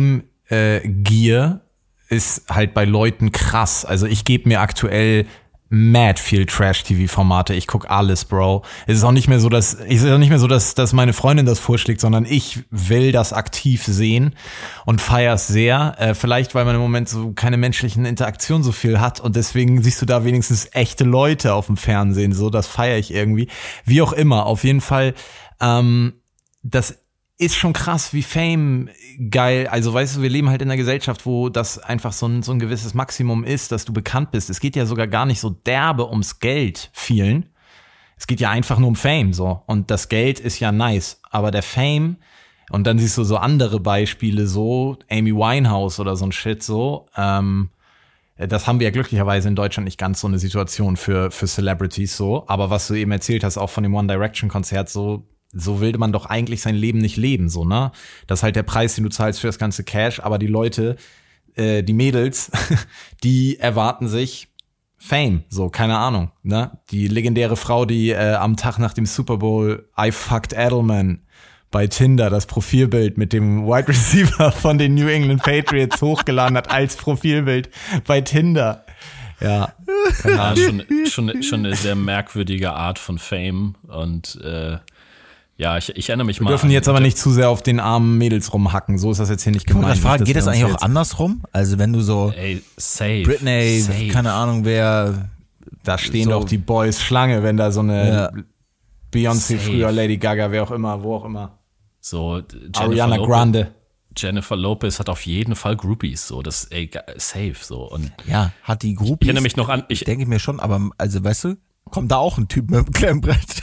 Speaker 3: Fame-Gier äh, ist halt bei Leuten krass. Also ich gebe mir aktuell mad viel Trash-T V-Formate. Ich guck alles, Bro. Es ist auch nicht mehr so, dass, es ist auch nicht mehr so, dass, dass meine Freundin das vorschlägt, sondern ich will das aktiv sehen und feier's sehr. Äh, vielleicht, weil man im Moment so keine menschlichen Interaktionen so viel hat und deswegen siehst du da wenigstens echte Leute auf dem Fernsehen. So, das feiere ich irgendwie. Wie auch immer, auf jeden Fall, ähm, das ist schon krass, wie Fame geil, also weißt du, wir leben halt in einer Gesellschaft, wo das einfach so ein, so ein gewisses Maximum ist, dass du bekannt bist. Es geht ja sogar gar nicht so derbe ums Geld vielen. Es geht ja einfach nur um Fame, so. Und das Geld ist ja nice. Aber der Fame, und dann siehst du so andere Beispiele, so Amy Winehouse oder so ein Shit, so, ähm, das haben wir ja glücklicherweise in Deutschland nicht ganz so eine Situation für, für Celebrities, so. Aber was du eben erzählt hast, auch von dem One Direction Konzert, so, so will man doch eigentlich sein Leben nicht leben, so, ne? Das ist halt der Preis, den du zahlst für das ganze Cash, aber die Leute, äh, die Mädels, die erwarten sich Fame, so, keine Ahnung, ne? Die legendäre Frau, die äh, am Tag nach dem Super Bowl I fucked Edelman bei Tinder das Profilbild mit dem Wide Receiver von den New England Patriots hochgeladen hat als Profilbild bei Tinder. Ja.
Speaker 2: Ja, schon, schon, schon eine sehr merkwürdige Art von Fame und äh, ja, ich, ich erinnere mich
Speaker 3: Wir
Speaker 2: mal.
Speaker 3: Wir dürfen
Speaker 2: an,
Speaker 3: jetzt aber nicht zu sehr auf den armen Mädels rumhacken. So ist das jetzt hier nicht gemeint.
Speaker 1: Ich frage, geht das eigentlich auch andersrum? Also wenn du so
Speaker 2: ey, safe,
Speaker 1: Britney,
Speaker 2: safe.
Speaker 1: keine Ahnung wer,
Speaker 3: da stehen
Speaker 1: so,
Speaker 3: doch die Boys Schlange, wenn da so eine
Speaker 1: ja.
Speaker 3: Beyoncé,
Speaker 2: Safe.
Speaker 3: früher Lady Gaga, wer auch immer, wo auch immer.
Speaker 2: So Jennifer
Speaker 3: Ariana
Speaker 2: Lopez,
Speaker 3: Grande.
Speaker 2: Jennifer Lopez hat auf jeden Fall Groupies, so das ey, safe so und
Speaker 1: ja, hat die Groupies.
Speaker 2: ich erinnere mich noch an, ich
Speaker 1: denke ich mir schon, aber also weißt du, kommt da auch ein Typ mit dem Klemmbrett?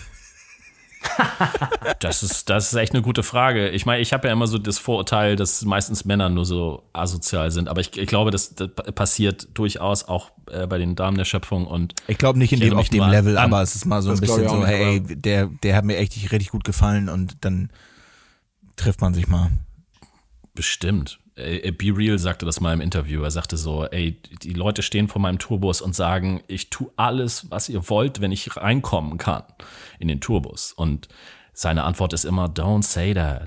Speaker 2: Das ist, das ist echt eine gute Frage. Ich meine, ich habe ja immer so das Vorurteil, dass meistens Männer nur so asozial sind. Aber ich, ich glaube, das, das passiert durchaus auch äh, bei den Damen der Schöpfung. Und
Speaker 1: ich glaube nicht in dem, auf dem Level, aber es ist mal so ein
Speaker 3: Das
Speaker 1: bisschen
Speaker 3: glaube ich
Speaker 1: so,
Speaker 3: auch
Speaker 1: hey,
Speaker 3: nicht,
Speaker 1: der, der hat mir echt richtig gut gefallen und dann trifft man sich mal.
Speaker 2: Bestimmt. Äh, Be Real sagte das mal im Interview. Er sagte so, ey, die Leute stehen vor meinem Tourbus und sagen, ich tue alles, was ihr wollt, wenn ich reinkommen kann in den Tourbus. Und seine Antwort ist immer, don't say that.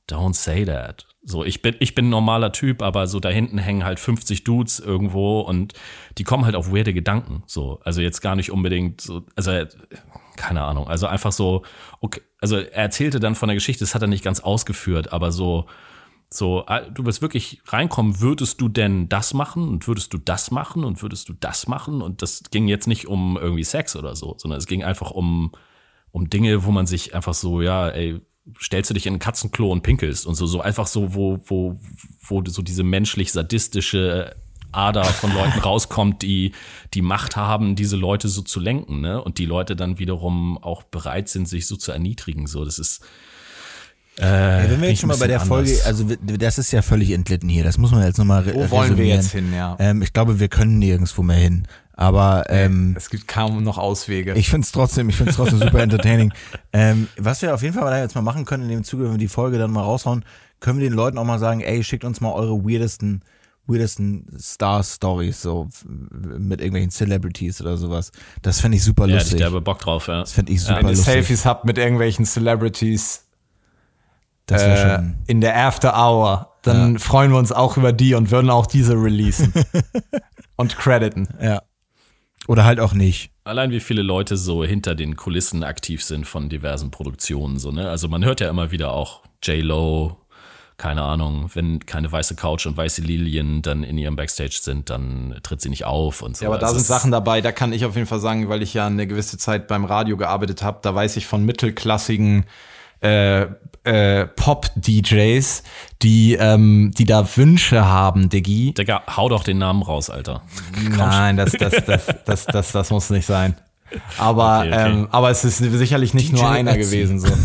Speaker 2: don't say that. So, ich bin, ich bin ein normaler Typ, aber so da hinten hängen halt fünfzig Dudes irgendwo und die kommen halt auf weirde Gedanken. So, also jetzt gar nicht unbedingt so, also keine Ahnung, also einfach so, okay, also er erzählte dann von der Geschichte, das hat er nicht ganz ausgeführt, aber so, so, du wirst wirklich reinkommen, würdest du denn das machen und würdest du das machen und würdest du das machen? Und das ging jetzt nicht um irgendwie Sex oder so, sondern es ging einfach um, um Dinge, wo man sich einfach so, ja, ey, stellst du dich in ein Katzenklo und pinkelst und so, so einfach so, wo, wo, wo so diese menschlich-sadistische Ader von Leuten rauskommt, die die Macht haben, diese Leute so zu lenken, ne? Und die Leute dann wiederum auch bereit sind, sich so zu erniedrigen, so, das ist,
Speaker 1: Äh, ja, wenn wir jetzt schon mal bei der Folge, anders. also das ist ja völlig entglitten hier, das muss man jetzt nochmal
Speaker 3: re- Wo wollen resümieren. wir jetzt hin, ja?
Speaker 1: Ähm, ich glaube, wir können nirgendwo mehr hin, aber ähm,
Speaker 3: es gibt kaum noch Auswege.
Speaker 1: Ich finde es trotzdem, ich finde es trotzdem super entertaining. Ähm, was wir auf jeden Fall jetzt mal machen können in dem Zuge, wenn wir die Folge dann mal raushauen, können wir den Leuten auch mal sagen, ey, schickt uns mal eure weirdesten, weirdesten Star-Stories, so mit irgendwelchen Celebrities oder sowas. Das fände ich super
Speaker 2: ja,
Speaker 1: lustig.
Speaker 2: Ja, ich habe Bock drauf, ja.
Speaker 1: Das fände ich super
Speaker 3: Wenn
Speaker 1: lustig.
Speaker 3: ihr Selfies habt mit irgendwelchen Celebrities,
Speaker 1: das
Speaker 3: äh,
Speaker 1: schon
Speaker 3: in der After Hour, dann ja. freuen wir uns auch über die und würden auch diese releasen und crediten.
Speaker 1: Ja. Oder halt auch nicht.
Speaker 2: Allein wie viele Leute so hinter den Kulissen aktiv sind von diversen Produktionen, so, ne? Also man hört ja immer wieder auch J-Lo, keine Ahnung, wenn keine weiße Couch und weiße Lilien dann in ihrem Backstage sind, dann tritt sie nicht auf und so.
Speaker 3: Ja, aber da
Speaker 2: also
Speaker 3: sind Sachen dabei, da kann ich auf jeden Fall sagen, weil ich ja eine gewisse Zeit beim Radio gearbeitet habe, da weiß ich von mittelklassigen Äh, äh, Pop-D Js, die ähm, die da Wünsche haben, Diggi.
Speaker 2: Digga, hau doch den Namen raus, Alter.
Speaker 3: Nein, das das das das das das muss nicht sein. Aber okay, okay. Ähm, aber es ist sicherlich nicht D J nur einer Etsy. gewesen so.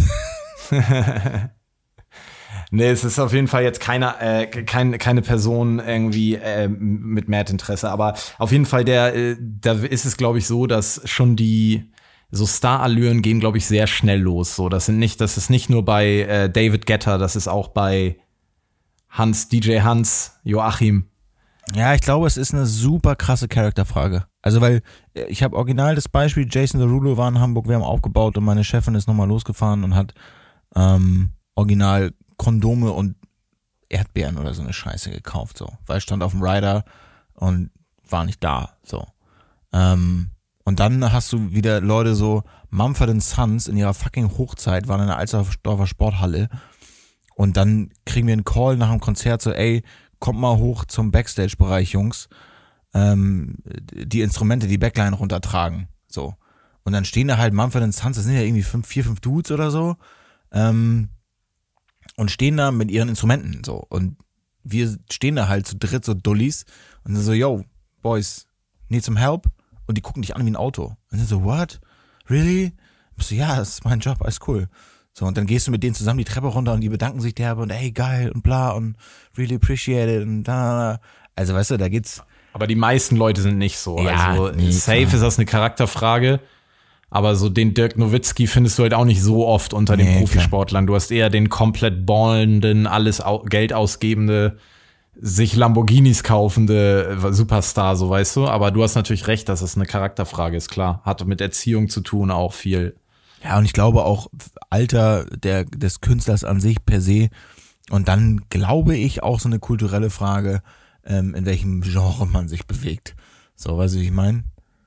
Speaker 3: Nee, es ist auf jeden Fall jetzt keine äh, keine keine Person irgendwie äh, mit Mad-Interesse, aber auf jeden Fall der äh, da ist es, glaube ich, so, dass schon die so Star-Allüren gehen, glaube ich, sehr schnell los. So, das sind nicht, das ist nicht nur bei äh, David Guetta, das ist auch bei Hans, D J Hans, Joachim.
Speaker 1: Ja, ich glaube, es ist eine super krasse Charakterfrage. Also, weil ich habe original das Beispiel, Jason Derulo war in Hamburg, wir haben aufgebaut und meine Chefin ist nochmal losgefahren und hat ähm, original Kondome und Erdbeeren oder so eine Scheiße gekauft, so. Weil stand auf dem Rider und war nicht da, so. Ähm, Und dann hast du wieder Leute so, Mumford and Sons in ihrer fucking Hochzeit waren in der Alsterdorfer Sporthalle und dann kriegen wir einen Call nach dem Konzert so, ey, kommt mal hoch zum Backstage-Bereich, Jungs, ähm, die Instrumente, die Backline runtertragen, so. Und dann stehen da halt Mumford and Sons, das sind ja irgendwie fünf, vier, fünf Dudes oder so, ähm, und stehen da mit ihren Instrumenten, so. Und wir stehen da halt zu dritt, so Dullis, und dann so, yo, Boys, need some help? Und die gucken dich an wie ein Auto. Und dann so, what? Really? Und so, ja, das ist mein Job, alles cool. So, und dann gehst du mit denen zusammen die Treppe runter und die bedanken sich derbe und ey, geil und bla und really appreciate it und da. Also, weißt du, da geht's.
Speaker 3: Aber die meisten Leute sind nicht so.
Speaker 1: Ja,
Speaker 3: also,
Speaker 1: nee,
Speaker 3: safe
Speaker 1: klar.
Speaker 3: ist das eine Charakterfrage. Aber so den Dirk Nowitzki findest du halt auch nicht so oft unter den
Speaker 1: Nee,
Speaker 3: Profisportlern. Du hast eher den komplett ballenden, alles au- Geld ausgebende, sich Lamborghinis kaufende Superstar, so, weißt du. Aber du hast natürlich recht, dass es eine Charakterfrage ist, klar. Hat mit Erziehung zu tun auch viel.
Speaker 1: Ja, und ich glaube auch Alter der des Künstlers an sich per se. Und dann glaube ich auch so eine kulturelle Frage, ähm, in welchem Genre man sich bewegt. So, weißt du, wie ich meine?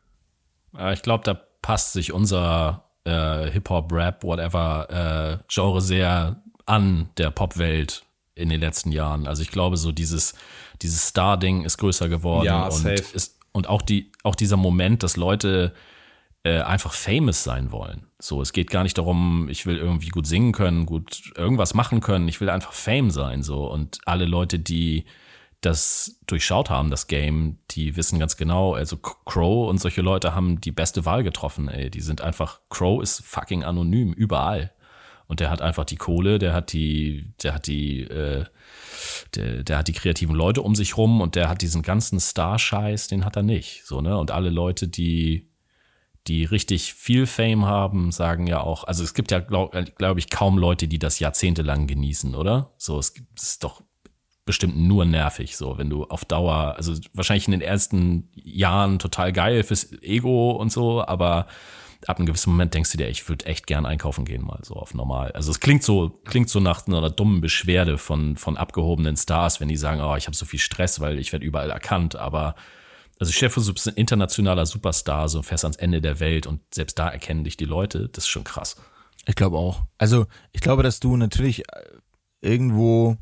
Speaker 2: Ja, ich glaube, da passt sich unser äh, Hip-Hop, Rap, whatever äh, Genre sehr an der Popwelt in den letzten Jahren. Also ich glaube, so dieses, dieses Star-Ding ist größer geworden.
Speaker 3: Ja,
Speaker 2: und
Speaker 3: safe.
Speaker 2: ist, und auch die, auch dieser Moment, dass Leute äh, einfach famous sein wollen. So, es geht gar nicht darum, ich will irgendwie gut singen können, gut irgendwas machen können. Ich will einfach Fame sein, so. Und alle Leute, die das durchschaut haben, das Game, die wissen ganz genau, also Crow und solche Leute haben die beste Wahl getroffen, ey. Die sind einfach, Crow ist fucking anonym, überall. Und der hat einfach die Kohle, der hat die, der hat die, äh, der, der hat die kreativen Leute um sich rum und der hat diesen ganzen Star-Scheiß, den hat er nicht. So, ne? Und alle Leute, die, die richtig viel Fame haben, sagen ja auch, also es gibt ja, glaube glaub ich, kaum Leute, die das jahrzehntelang genießen, oder? So, es gibt, es ist doch bestimmt nur nervig, so, wenn du auf Dauer, also wahrscheinlich in den ersten Jahren total geil fürs Ego und so, aber ab einem gewissen Moment denkst du dir, ich würde echt gern einkaufen gehen mal so auf normal. Also es klingt so klingt so nach einer dummen Beschwerde von von abgehobenen Stars, wenn die sagen, oh, ich habe so viel Stress, weil ich werde überall erkannt, aber also Chef, du bist ein internationaler Superstar, so fährst ans Ende der Welt und selbst da erkennen dich die Leute, das ist schon krass.
Speaker 1: Ich glaube auch. Also ich glaube, dass du natürlich irgendwo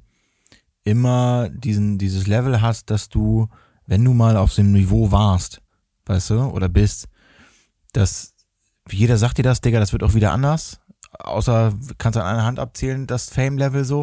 Speaker 1: immer diesen dieses Level hast, dass du, wenn du mal auf so einem Niveau warst, weißt du, oder bist, dass jeder sagt dir das, Digga, das wird auch wieder anders, außer kannst du an einer Hand abzählen, das Fame-Level so,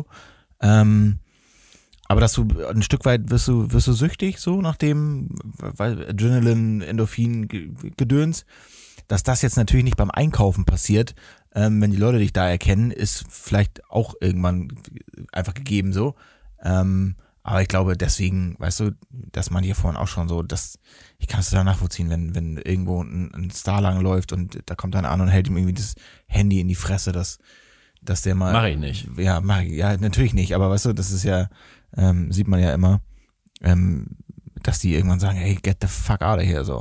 Speaker 1: ähm, aber dass du ein Stück weit wirst du wirst du süchtig, so nach dem Adrenalin, Endorphin, Gedöns, dass das jetzt natürlich nicht beim Einkaufen passiert, ähm, wenn die Leute dich da erkennen, ist vielleicht auch irgendwann einfach gegeben so. Ähm, aber ich glaube deswegen, weißt du, dass man hier vorhin auch schon so, dass ich kann es da nachvollziehen, wenn wenn irgendwo ein, ein Star lang läuft und da kommt einer an und hält ihm irgendwie das Handy in die Fresse, dass dass der mal.
Speaker 2: Mach ich nicht.
Speaker 1: Ja, mach ich, ja, natürlich nicht, aber weißt du, das ist ja, ähm, sieht man ja immer, ähm, dass die irgendwann sagen, hey, get the fuck out of here, so.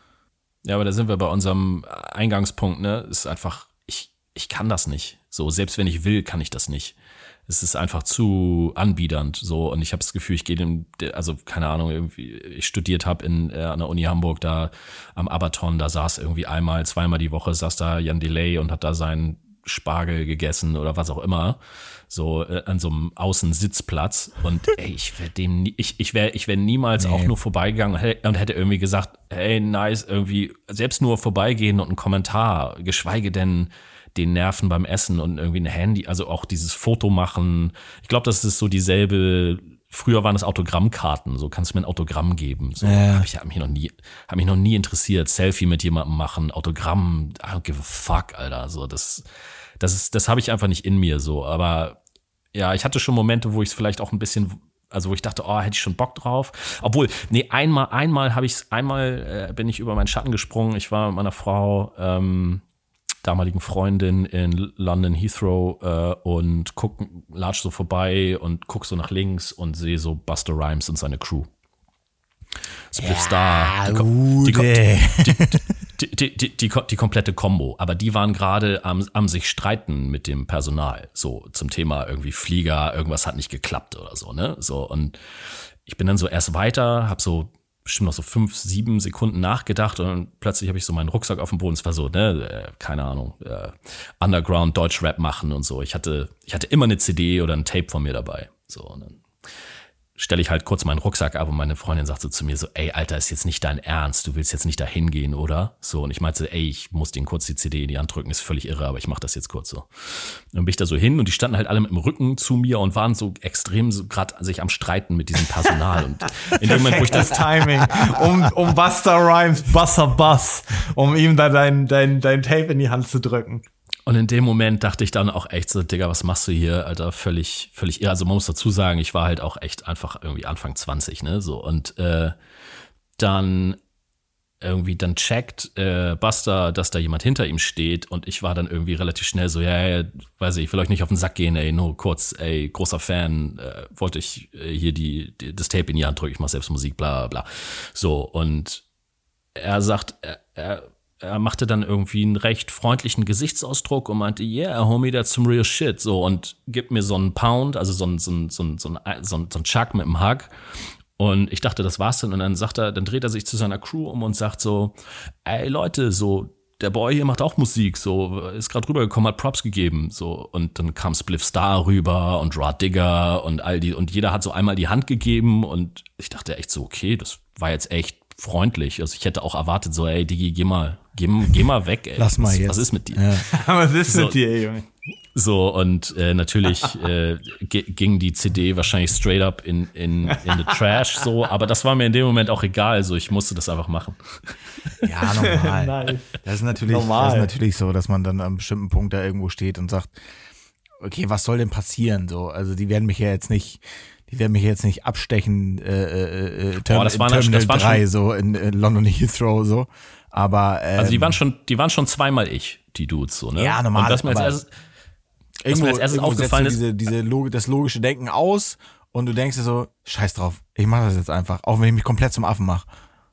Speaker 2: Ja, aber da sind wir bei unserem Eingangspunkt, ne, ist einfach, ich, ich kann das nicht. So, selbst wenn ich will, kann ich das nicht. Es ist einfach zu anbiedernd, so, und ich habe das Gefühl, ich gehe dem, also keine Ahnung, irgendwie, ich studiert habe in äh, an der Uni Hamburg, da am Abaton, da saß irgendwie einmal, zweimal die Woche saß da Jan Delay und hat da seinen Spargel gegessen oder was auch immer, so äh, an so einem Außensitzplatz, und ey, ich wäre dem nie, ich ich wäre ich wäre niemals nee. auch nur vorbeigegangen und hätte irgendwie gesagt, hey, nice, irgendwie selbst nur vorbeigehen und einen Kommentar, geschweige denn den Nerven beim Essen und irgendwie ein Handy, also auch dieses Foto machen. Ich glaube, das ist so dieselbe. Früher waren das Autogrammkarten, so kannst du mir ein Autogramm geben. So
Speaker 1: ja.
Speaker 2: habe ich hab mich noch nie, habe mich noch nie interessiert. Selfie mit jemandem machen, Autogramm, I don't give a fuck, Alter. So das, das ist, das habe ich einfach nicht in mir so. Aber ja, ich hatte schon Momente, wo ich es vielleicht auch ein bisschen, also wo ich dachte, oh, hätte ich schon Bock drauf. Obwohl, nee, einmal, einmal habe ich, einmal äh, bin ich über meinen Schatten gesprungen. Ich war mit meiner Frau, ähm, damaligen Freundin in London Heathrow äh, und guck, latsch so vorbei und guck so nach links und sehe so Busta Rhymes und seine Crew. Spliff Star, die, die, die, die, die, die, die komplette Kombo. Aber die waren gerade am, am sich streiten mit dem Personal, so zum Thema irgendwie Flieger, irgendwas hat nicht geklappt oder so, ne? So, und ich bin dann so erst weiter, hab so bestimmt noch so fünf, sieben Sekunden nachgedacht und dann plötzlich habe ich so meinen Rucksack auf dem Boden. Es war so, ne, keine Ahnung, äh, Underground Deutsch-Rap machen und so. Ich hatte, ich hatte immer eine C D oder ein Tape von mir dabei. So, und dann stelle ich halt kurz meinen Rucksack ab und meine Freundin sagt so zu mir so, ey, Alter, ist jetzt nicht dein Ernst, du willst jetzt nicht da hingehen, oder? So, und ich meinte, ey, ich muss denen kurz die C D in die Hand drücken, ist völlig irre, aber ich mach das jetzt kurz so. Und dann bin ich da so hin und die standen halt alle mit dem Rücken zu mir und waren so extrem so gerade sich am Streiten mit diesem Personal. Und in dem Moment, wo ich das
Speaker 3: Timing, um, um Busta Rhymes, Busta Bus, um ihm da dein, dein, dein Tape in die Hand zu drücken.
Speaker 2: Und in dem Moment dachte ich dann auch echt so, Digga, was machst du hier, Alter, völlig, völlig irre. Also man muss dazu sagen, ich war halt auch echt einfach irgendwie Anfang zwanzig, ne, so. Und äh, dann irgendwie, dann checkt äh, Busta, dass da jemand hinter ihm steht und ich war dann irgendwie relativ schnell so, ja, ja, weiß ich, ich will euch nicht auf den Sack gehen, ey, nur kurz, ey, großer Fan, äh, wollte ich äh, hier die, die das Tape in die Hand drücken, ich mach selbst Musik, bla, bla, bla. So, und er sagt, er, er Er machte dann irgendwie einen recht freundlichen Gesichtsausdruck und meinte, yeah, homie, that's some real shit. So, und gibt mir so einen Pound, also so einen, so einen, so einen, so einen, so einen Chuck mit einem Hug. Und ich dachte, das war's dann. Und dann sagt er, dann dreht er sich zu seiner Crew um und sagt so, ey Leute, so, der Boy hier macht auch Musik, so, ist gerade rübergekommen, hat Props gegeben, so. Und dann kam Spliff Star rüber und Raw Digger und all die, und jeder hat so einmal die Hand gegeben und ich dachte echt so, okay, das war jetzt echt freundlich. Also ich hätte auch erwartet, so, ey, Digi, geh mal, geh, geh mal weg, ey.
Speaker 1: Lass mal
Speaker 2: was,
Speaker 1: jetzt.
Speaker 2: Was ist mit dir?
Speaker 3: Ja. Was ist
Speaker 2: so,
Speaker 3: mit dir, Junge?
Speaker 2: So, und äh, natürlich äh, g- ging die C D wahrscheinlich straight up in, in, in the trash, so, aber das war mir in dem Moment auch egal, so, ich musste das einfach machen.
Speaker 1: Ja, normal.
Speaker 3: Nice.
Speaker 1: Das ist natürlich,
Speaker 3: Normal.
Speaker 1: das ist natürlich so, dass man dann an einem bestimmten Punkt da irgendwo steht und sagt, okay, was soll denn passieren, so, also die werden mich ja jetzt nicht, die werden mich jetzt nicht abstechen, äh, äh, Term-
Speaker 2: Boah, das war
Speaker 1: Terminal
Speaker 2: das war
Speaker 1: drei,
Speaker 2: schon,
Speaker 1: so in, in London Heathrow, so, aber ähm,
Speaker 2: also die waren schon, die waren schon zweimal ich, die Dudes, so, ne?
Speaker 1: Ja, normal,
Speaker 2: und was mir als
Speaker 1: aber
Speaker 2: erstes, was
Speaker 1: irgendwo,
Speaker 2: mir als erstes
Speaker 1: irgendwo
Speaker 2: aufgefallen
Speaker 1: setzt du
Speaker 2: ist,
Speaker 1: diese, diese Log- das logische Denken aus und du denkst dir so, scheiß drauf, ich mach das jetzt einfach, auch wenn ich mich komplett zum Affen mache.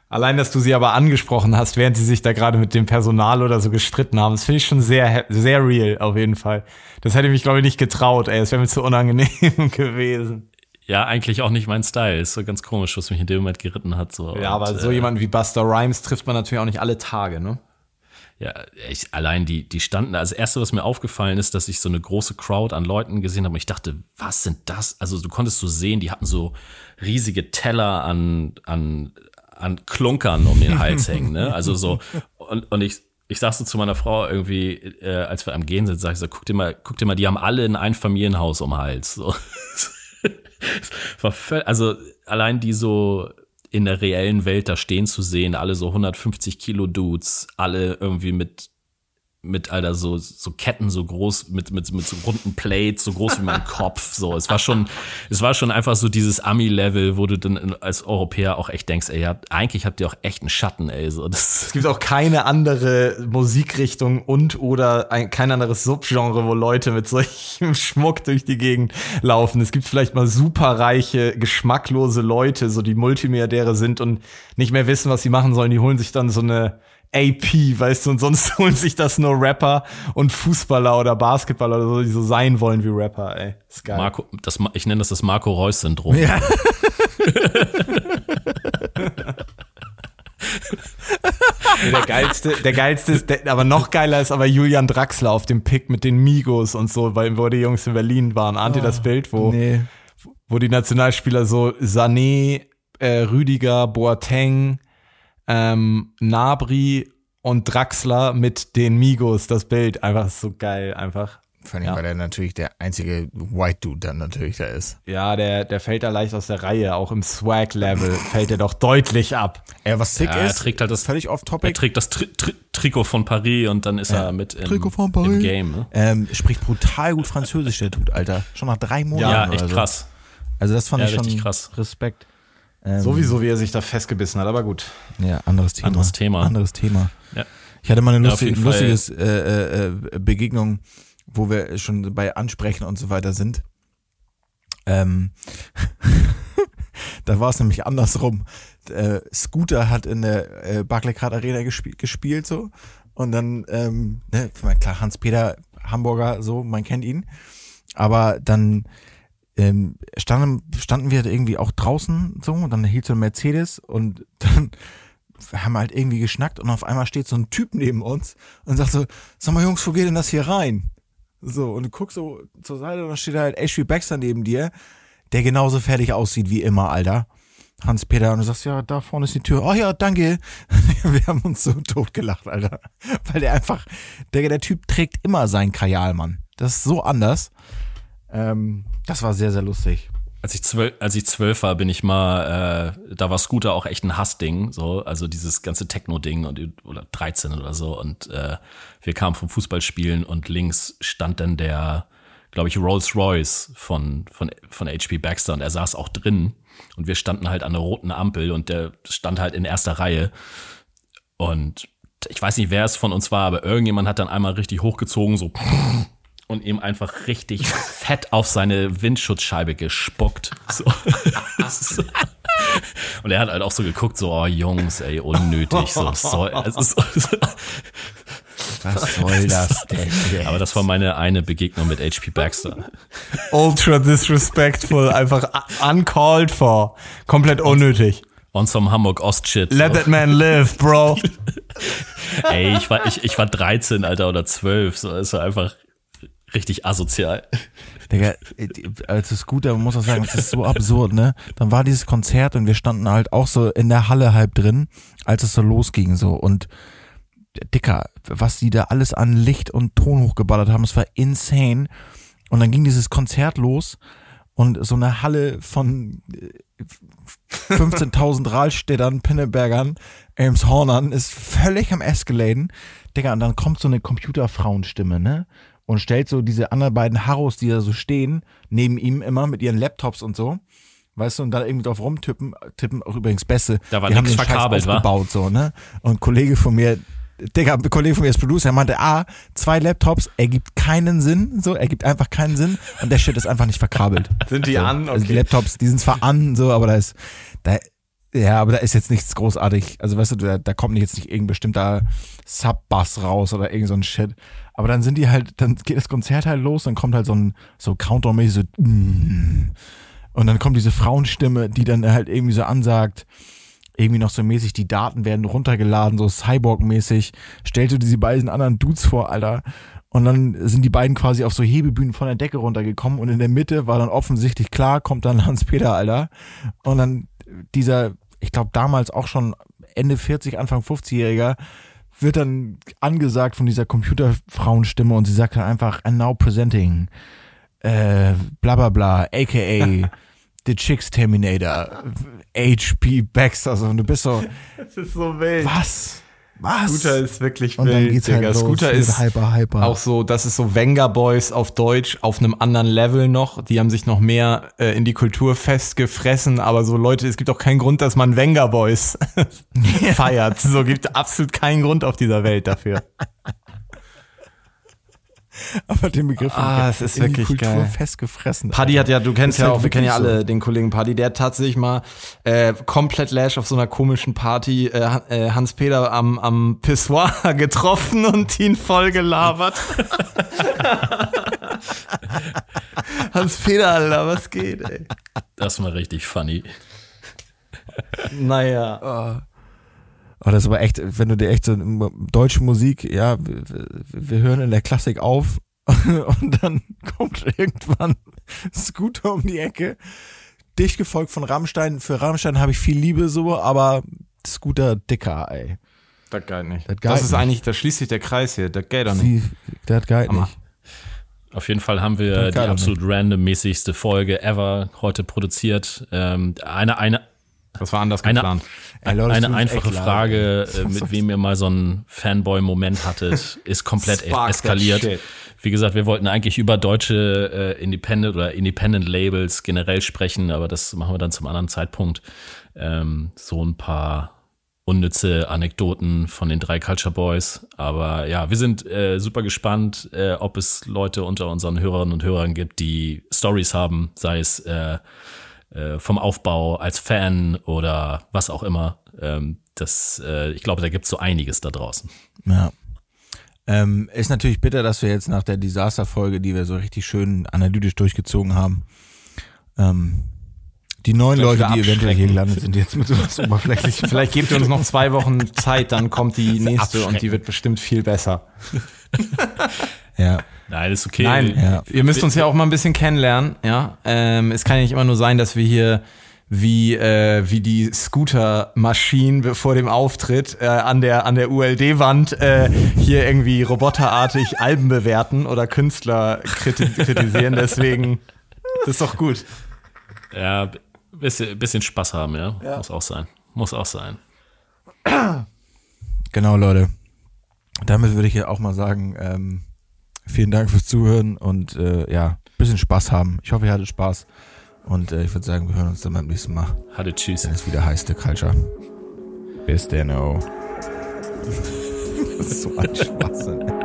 Speaker 3: Allein, dass du sie aber angesprochen hast, während sie sich da gerade mit dem Personal oder so gestritten haben, das finde ich schon sehr, sehr real, auf jeden Fall. Das hätte ich mich, glaube ich, nicht getraut, ey. Das wäre mir zu unangenehm gewesen.
Speaker 2: Ja, eigentlich auch nicht mein Style. Ist so ganz komisch, was mich in dem Moment geritten hat. So.
Speaker 3: Ja, aber
Speaker 2: Und,
Speaker 3: so
Speaker 2: äh,
Speaker 3: jemanden wie Busta Rhymes trifft man natürlich auch nicht alle Tage, ne?
Speaker 2: Ja, ich, allein die, die standen, also das Erste, was mir aufgefallen ist, dass ich so eine große Crowd an Leuten gesehen habe und ich dachte, was sind das? Also du konntest so sehen, die hatten so riesige Teller an, an, an Klunkern um den Hals hängen, ne? Also so, und, und ich, ich sag so zu meiner Frau irgendwie, äh, als wir am Gehen sind, sag ich so, guck dir mal, guck dir mal, die haben alle ein Einfamilienhaus um den Hals, so. War völ- also allein die so in der reellen Welt da stehen zu sehen, alle so hundertfünfzig Kilo Dudes, alle irgendwie mit mit Alter so so Ketten so groß mit mit mit so runden Plates so groß wie mein Kopf, so es war schon es war schon einfach so dieses Ami-Level, wo du dann als Europäer auch echt denkst, ey, habt, eigentlich habt ihr auch echt einen Schatten, ey, so das.
Speaker 3: Es gibt auch keine andere Musikrichtung und oder ein, kein anderes Subgenre, wo Leute mit solchem Schmuck durch die Gegend laufen. Es gibt vielleicht mal superreiche, geschmacklose Leute, so die Multimilliardäre sind und nicht mehr wissen, was sie machen sollen. Die holen sich dann so eine A P, weißt du, und sonst holen sich das nur Rapper und Fußballer oder Basketballer oder so, die so sein wollen wie Rapper, ey. Ist geil.
Speaker 2: Marco, das, ich nenne das das Marco-Reus-Syndrom.
Speaker 1: Ja.
Speaker 3: Der geilste, der geilste ist, der, aber noch geiler ist aber Julian Draxler auf dem Pick mit den Migos und so, weil wo die Jungs in Berlin waren. Ahnt ihr das Bild, wo,
Speaker 1: Nee.
Speaker 3: wo die Nationalspieler so Sané, äh, Rüdiger, Boateng, ähm, Gnabry und Draxler mit den Migos, das Bild, einfach so geil, einfach.
Speaker 1: Vor allem,
Speaker 3: Ja.
Speaker 1: weil er natürlich der einzige White Dude dann natürlich da ist.
Speaker 3: Ja, der, der fällt da leicht aus der Reihe, auch im Swag-Level fällt er doch deutlich ab.
Speaker 1: Ja, was sick
Speaker 2: Ja, er
Speaker 1: ist,
Speaker 2: trägt halt das-
Speaker 1: völlig
Speaker 2: Er
Speaker 1: off-topic,
Speaker 2: trägt das Tri- Tri- Trikot von Paris und dann ist
Speaker 1: Ja.
Speaker 2: er mit im,
Speaker 1: Trikot von Paris.
Speaker 2: im Game. Ne?
Speaker 1: ähm, spricht brutal gut Französisch, der Dude, Alter. Schon nach drei Monaten
Speaker 2: Ja,
Speaker 1: oder
Speaker 2: echt
Speaker 1: so.
Speaker 2: krass.
Speaker 1: Also das fand
Speaker 2: Ja,
Speaker 1: ich schon
Speaker 2: richtig krass.
Speaker 1: Respekt. Ähm,
Speaker 3: Sowieso, wie er sich da festgebissen hat, aber gut.
Speaker 1: Ja, anderes Thema.
Speaker 2: Anderes Thema.
Speaker 1: Anderes Thema.
Speaker 2: Ja.
Speaker 1: Ich hatte mal eine
Speaker 2: Ja, auf
Speaker 1: lustige,
Speaker 2: jeden Fall.
Speaker 1: lustiges äh, äh, Begegnung, wo wir schon bei Ansprechen und so weiter sind. Ähm, da war es nämlich andersrum. Äh, Scooter hat in der äh, Barclaycard Arena gespielt, gespielt so und dann, ähm, ne, klar, Hans-Peter Hamburger, so, man kennt ihn, aber dann ähm, standen, standen wir irgendwie auch draußen so und dann hielt so ein Mercedes und dann haben wir halt irgendwie geschnackt und auf einmal steht so ein Typ neben uns und sagt so, sag mal Jungs, wo geht denn das hier rein? So, und du guckst so zur Seite und dann steht da halt H P Baxter neben dir, der genauso fertig aussieht wie immer, Alter. Hans-Peter, und du sagst, ja, da vorne ist die Tür. Oh ja, danke. Wir haben uns so totgelacht, Alter. Weil der einfach, der, der Typ trägt immer seinen Kajal, Mann. Das ist so anders. Ähm, das war sehr, sehr lustig.
Speaker 2: Als ich zwölf, als ich zwölf war, bin ich mal, äh, da war Scooter auch echt ein Hassding, so, also dieses ganze Techno-Ding und oder dreizehn oder so und äh, wir kamen vom Fußballspielen und links stand dann der, glaube ich, Rolls Royce von von von H P Baxter und er saß auch drin und wir standen halt an der roten Ampel und der stand halt in erster Reihe und ich weiß nicht, wer es von uns war, aber irgendjemand hat dann einmal richtig hochgezogen, so und ihm einfach richtig fett auf seine Windschutzscheibe gespuckt. So. So. Und er hat halt auch so geguckt, so, oh Jungs, ey, unnötig. So, soll, also so,
Speaker 1: Was soll das denn jetzt?
Speaker 2: aber das war meine eine Begegnung mit H P Baxter.
Speaker 3: Ultra disrespectful, einfach uncalled for. Komplett unnötig.
Speaker 2: On some Hamburg-Ost-Shit.
Speaker 3: Let
Speaker 2: So.
Speaker 3: that man live, bro.
Speaker 2: Ey, ich war, ich, ich war dreizehn, Alter, oder zwölf. So, es war einfach richtig asozial.
Speaker 1: Digga, als Scooter, man muss auch sagen, das ist so absurd, ne? Dann war dieses Konzert und wir standen halt auch so in der Halle halb drin, als es so losging, so. Und Dicker, was die da alles an Licht und Ton hochgeballert haben, es war insane. Und dann ging dieses Konzert los und so eine Halle von fünfzehntausend Rahlstädtern, Pinnebergern, Elmshornern ist völlig am Eskaladen. Digga, und dann kommt so eine Computerfrauenstimme, ne? Und stellt so diese anderen beiden Harros, die da so stehen, neben ihm immer mit ihren Laptops und so. Weißt du, und da irgendwie drauf rumtippen, tippen, auch übrigens Beste.
Speaker 2: Da war
Speaker 1: die haben
Speaker 2: nix
Speaker 1: den Scheiß
Speaker 2: verkabelt, wa?
Speaker 1: aufgebaut, so, ne? Und ein Kollege von mir, Digga, ein Kollege von mir ist Producer, er meinte, ah, zwei Laptops, ergibt keinen Sinn, so, ergibt einfach keinen Sinn und der Shit ist einfach nicht verkabelt.
Speaker 3: Sind die
Speaker 1: so.
Speaker 3: an?
Speaker 1: Also die
Speaker 3: Okay.
Speaker 1: Laptops, die sind zwar an, so, aber da ist, da, Ja, aber da ist jetzt nichts großartig. Also weißt du, da, da kommt jetzt nicht irgendein bestimmter Sub-Bass raus oder irgend so ein Shit. Aber dann sind die halt, dann geht das Konzert halt los, dann kommt halt so ein so Countdown-mäßig so und dann kommt diese Frauenstimme, die dann halt irgendwie so ansagt, irgendwie noch so mäßig, die Daten werden runtergeladen, so Cyborg-mäßig. Stellst du diese beiden anderen Dudes vor, Alter. Und dann sind die beiden quasi auf so Hebebühnen von der Decke runtergekommen und in der Mitte war dann offensichtlich klar, kommt dann Hans-Peter, Alter. Und dann dieser, ich glaube damals auch schon Ende vierzig, Anfang fünfzigjähriger, wird dann angesagt von dieser Computerfrauenstimme und sie sagt dann einfach, and now presenting, äh, bla bla bla, aka The Chicks Terminator, H P Baxter, so, und du bist so,
Speaker 3: das ist so wild.
Speaker 1: Was? Was?
Speaker 3: Scooter ist wirklich
Speaker 1: und
Speaker 3: wild,
Speaker 1: dann geht's
Speaker 3: Digga.
Speaker 1: halt los,
Speaker 3: Scooter
Speaker 1: wird
Speaker 3: ist
Speaker 1: hyper, hyper.
Speaker 3: auch so, das ist so Venga Boys auf Deutsch auf einem anderen Level noch. Die haben sich noch mehr äh, in die Kultur festgefressen, aber so Leute, es gibt auch keinen Grund, dass man Venga Boys feiert. So gibt absolut keinen Grund auf dieser Welt dafür.
Speaker 1: Aber den Begriff
Speaker 3: Ah, es ist
Speaker 1: in
Speaker 3: wirklich
Speaker 1: die Kultur
Speaker 3: geil.
Speaker 1: festgefressen.
Speaker 3: Paddy hat ja, du kennst
Speaker 1: Ist
Speaker 3: ja
Speaker 1: halt
Speaker 3: auch, wir kennen ja
Speaker 1: wirklich
Speaker 3: alle
Speaker 1: so.
Speaker 3: den Kollegen Paddy, der hat tatsächlich mal äh, komplett Lash auf so einer komischen Party äh, äh, Hans-Peter am, am Pissoir getroffen und ihn voll gelabert. Hans-Peter, Alter, was geht, ey?
Speaker 2: Das war richtig funny.
Speaker 3: Naja.
Speaker 1: Oh, das ist aber echt, wenn du dir echt so deutsche Musik, ja, wir, wir hören in der Klassik auf und dann kommt irgendwann Scooter um die Ecke, dicht gefolgt von Rammstein. Für Rammstein habe ich viel Liebe so, aber Scooter dicker, ey.
Speaker 3: Das geht nicht.
Speaker 1: Das
Speaker 3: Das,
Speaker 1: geht
Speaker 3: ist
Speaker 1: nicht.
Speaker 3: eigentlich, da schließt sich der Kreis hier, das geht doch nicht.
Speaker 1: Sie, das geht
Speaker 3: Hammer.
Speaker 1: nicht.
Speaker 2: Auf jeden Fall haben wir
Speaker 1: Das
Speaker 2: die
Speaker 1: kann
Speaker 2: absolut randommäßigste Folge ever heute produziert. Ähm, eine, eine,
Speaker 3: Das war anders
Speaker 2: Eine-
Speaker 3: geplant.
Speaker 1: Ey, Leute, es
Speaker 2: eine
Speaker 1: tut uns
Speaker 2: einfache
Speaker 1: echt leid,
Speaker 2: Frage,
Speaker 1: ey.
Speaker 2: äh, mit wem ihr mal so einen Fanboy-Moment hattet, ist komplett
Speaker 3: Spark that
Speaker 2: eskaliert.
Speaker 3: shit.
Speaker 2: Wie gesagt, wir wollten eigentlich über deutsche äh, Independent oder Independent Labels generell sprechen, aber das machen wir dann zum anderen Zeitpunkt. Ähm, so ein paar unnütze Anekdoten von den drei Culture Boys. Aber ja, wir sind äh, super gespannt, äh, ob es Leute unter unseren Hörerinnen und Hörern gibt, die Stories haben, sei es äh, äh, vom Aufbau als Fan oder was auch immer. Ähm, das, äh, ich glaube, da gibt es so einiges da draußen.
Speaker 1: Ja. Ähm, ist natürlich bitter, dass wir jetzt nach der Disaster-Folge, die wir so richtig schön analytisch durchgezogen haben, ähm, die neuen
Speaker 3: Vielleicht
Speaker 1: Leute, die
Speaker 3: wieder
Speaker 1: eventuell hier
Speaker 3: abschrecken.
Speaker 1: gelandet sind, jetzt mit sowas Oberflächlichem.
Speaker 3: Vielleicht gebt ihr uns noch zwei Wochen Zeit, dann kommt die nächste und
Speaker 2: Abschrecken.
Speaker 3: die wird bestimmt viel besser.
Speaker 1: Ja.
Speaker 2: Nein, ist okay.
Speaker 3: Nein,
Speaker 1: Ja.
Speaker 3: ihr müsst uns ja auch mal ein bisschen kennenlernen, ja. Ähm, es kann ja nicht immer nur sein, dass wir hier wie äh, wie die Scooter-Maschinen vor dem Auftritt äh, an der an der U L D-Wand äh, hier irgendwie roboterartig Alben bewerten oder Künstler kriti- kritisieren. Deswegen, das ist doch gut.
Speaker 2: Ja, b- bisschen, bisschen Spaß haben, ja? Muss auch sein. Muss auch sein.
Speaker 1: Genau, Leute. Damit würde ich ja auch mal sagen, ähm, vielen Dank fürs Zuhören und äh, ja, bisschen Spaß haben. Ich hoffe, ihr hattet Spaß. Und äh, ich würde sagen, wir hören uns dann beim nächsten Mal,
Speaker 2: Hatte tschüss.
Speaker 1: wenn es wieder heißt, The Culture. Bis dann, oh. Das ist so ein Schwachsinn.